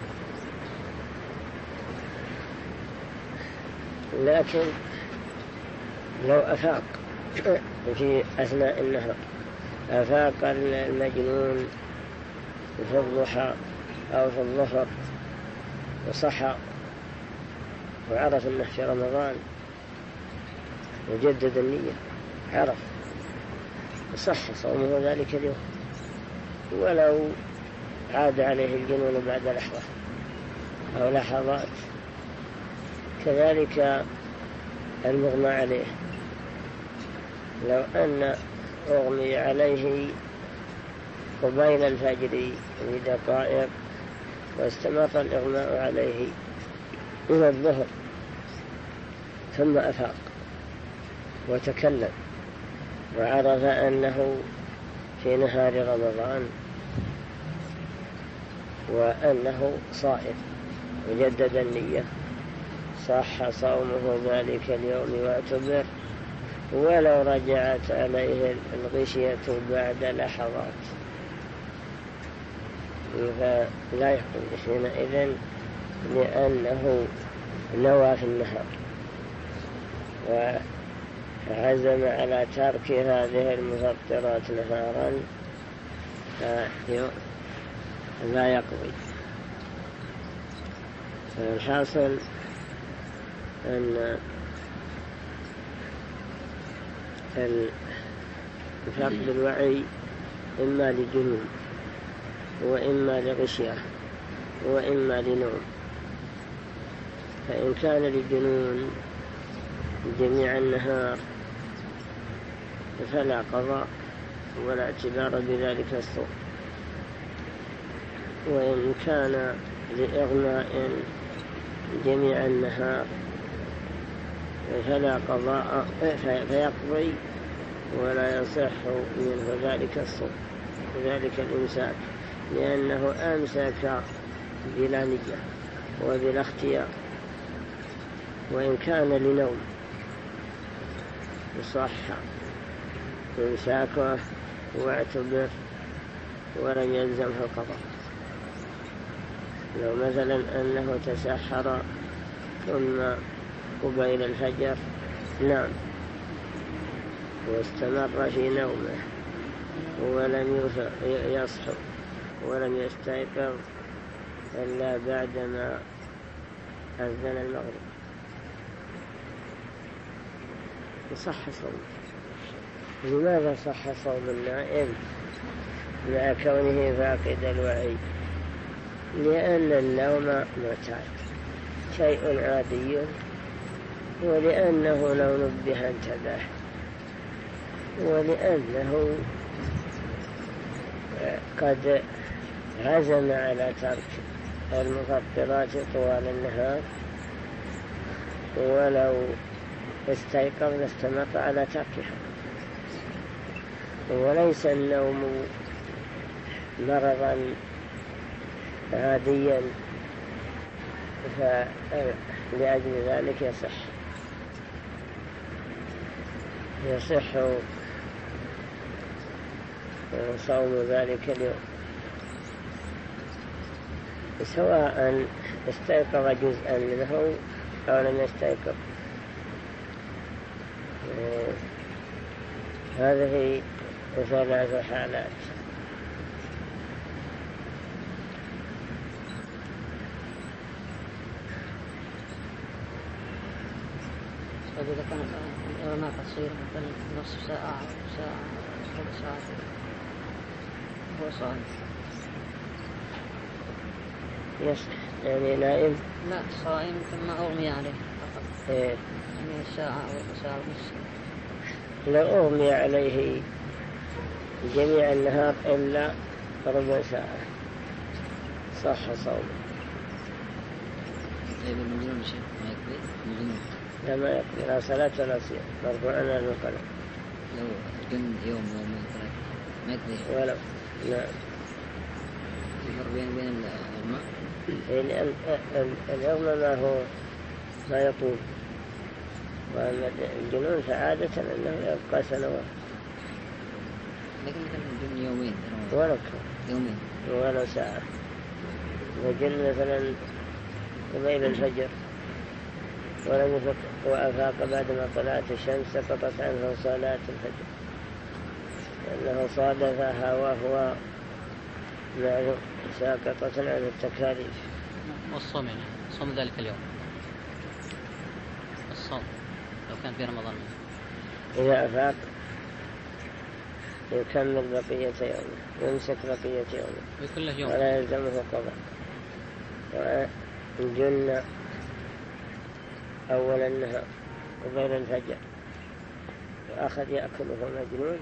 لكن لو أفاق في أثناء النهار، أفاق المجنون في الضحى أو في الظهر وصحى وعرف أنه في رمضان وجدد النية، عرف صح صومه ذلك اليوم، ولو عاد عليه الجنون بعد لحظة أو لحظات. كذلك المغمى عليه، لو أن أغمي عليه قبيل الفجر بدقائق واستمر الإغماء عليه إلى الظهر ثم أفاق وتكلم وعرف أنه في نهار رمضان وأنه صائم وجدد النية، صح صومه ذلك اليوم واعتبر، ولو رجعت عليه الغشية بعد لحظات، فلا يقضي حينئذ لأنه نوى في النهار وعزم على ترك هذه المفطرات نهارا، فلا يقضي. الحاصل أن فقد الوعي إما لجنون وإما لغشية وإما لنوم. فإن كان لجنون جميع النهار فلا قضاء ولا اعتبار بذلك الصوم، وإن كان لإغماء جميع النهار فلا قضاء فيقضي ولا يصح منه ذلك الصوم وذلك الإمساك، لأنه أمسك بلا نية وبلا اختيار. وإن كان لنوم صح إمساكه واعتبر ولم يلزمه القضاء. لو مثلا أنه تسحر ثم قبيل الفجر نام واستمر في نومه ولم يصحو ولم يستيقظ إلا بعدما أذن المغرب، صح صومه. لماذا صح صوم النائم مع كونه فاقد الوعي؟ لأن النوم معتاد شيء عادي، ولأنه لو نبه انتبه، ولأنه قد عزم على ترك المفطرات طوال النهار، ولو استيقظ لاستمر على تركها. وليس النوم مرضا عاديا فلأجل ذلك يصح صوم ذلك اليوم، سواء استيقظ جزءا منه أو لم يستيقظ. هذه 3 حالات. إذا كانت الإغماء قصير مثلا نصف ساعة أو ساعة ربع ساعة هو صائم يعني نائم؟ لا، صائم ثم أغمي عليه فقط. يعني ساعة أو ساعة ونصف. لو أغمي عليه جميع النهار إلا ربع ساعة صح صومه. طيب المجنون شيء ما يكفي المجنون؟ لا ما يكفي، لا صلاة ولا صيام، مرفوع عن القلم. لو جن يوم يومين ثلاثة ما يكفي؟ ولو نعم. الفرق بين الماء؟ لأن اليوم ما هو ما يطول، وأما الجنون فعادة أنه يبقى سنوات. لكن مثلا الجن يومين ولو يومين ولو ساعة. وجن مثلا قبيل الفجر ولم يفق وأفاق بعدما طلعت الشمس سقطت عنه صلاة الفجر، لأنه صادفها وهو معه ساقطة عن التكاليف. والصوم يعني صوم ذلك اليوم، الصوم لو كان في رمضان إذا أفاق يكمل بقية يومه، يمسك بقية يومه ولا يلزمه قضاء. وجن أول النهار قبيل الفجر وأخذ يأكله مجنون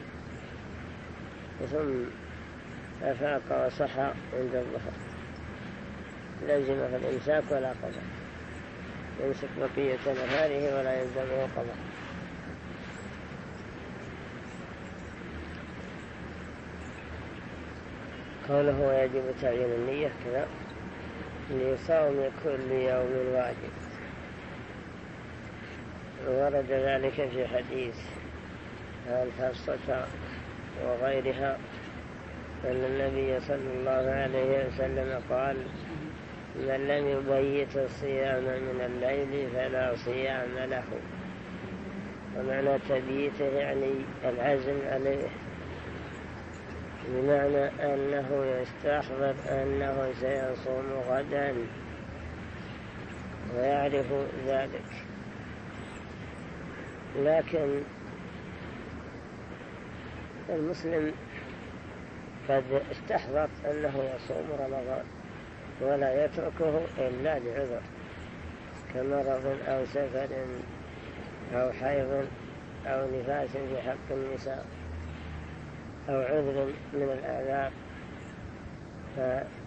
ثم أفاق وصحى عند الظهر، لازمه الإمساك ولا قضاء، يمسك بقية نهاره ولا يلزمه قضاء. قوله ويجب تعيين النية كذا لصوم كل يوم واجب، ورد ذلك في حديث الحصة وغيرها أن النبي صلى الله عليه وسلم قال من لم يبيت الصيام من الليل فلا صيام له. ومعنى تبييته يعني العزم عليه، بمعنى أنه يستحضر أنه سيصوم غدا ويعرف ذلك، لكن المسلم قد استحضر أنه يصوم رمضان ولا يتركه إلا لعذر كمرض أو سفر أو حيض أو نفاس في حق النساء أو عذر من الأعذار،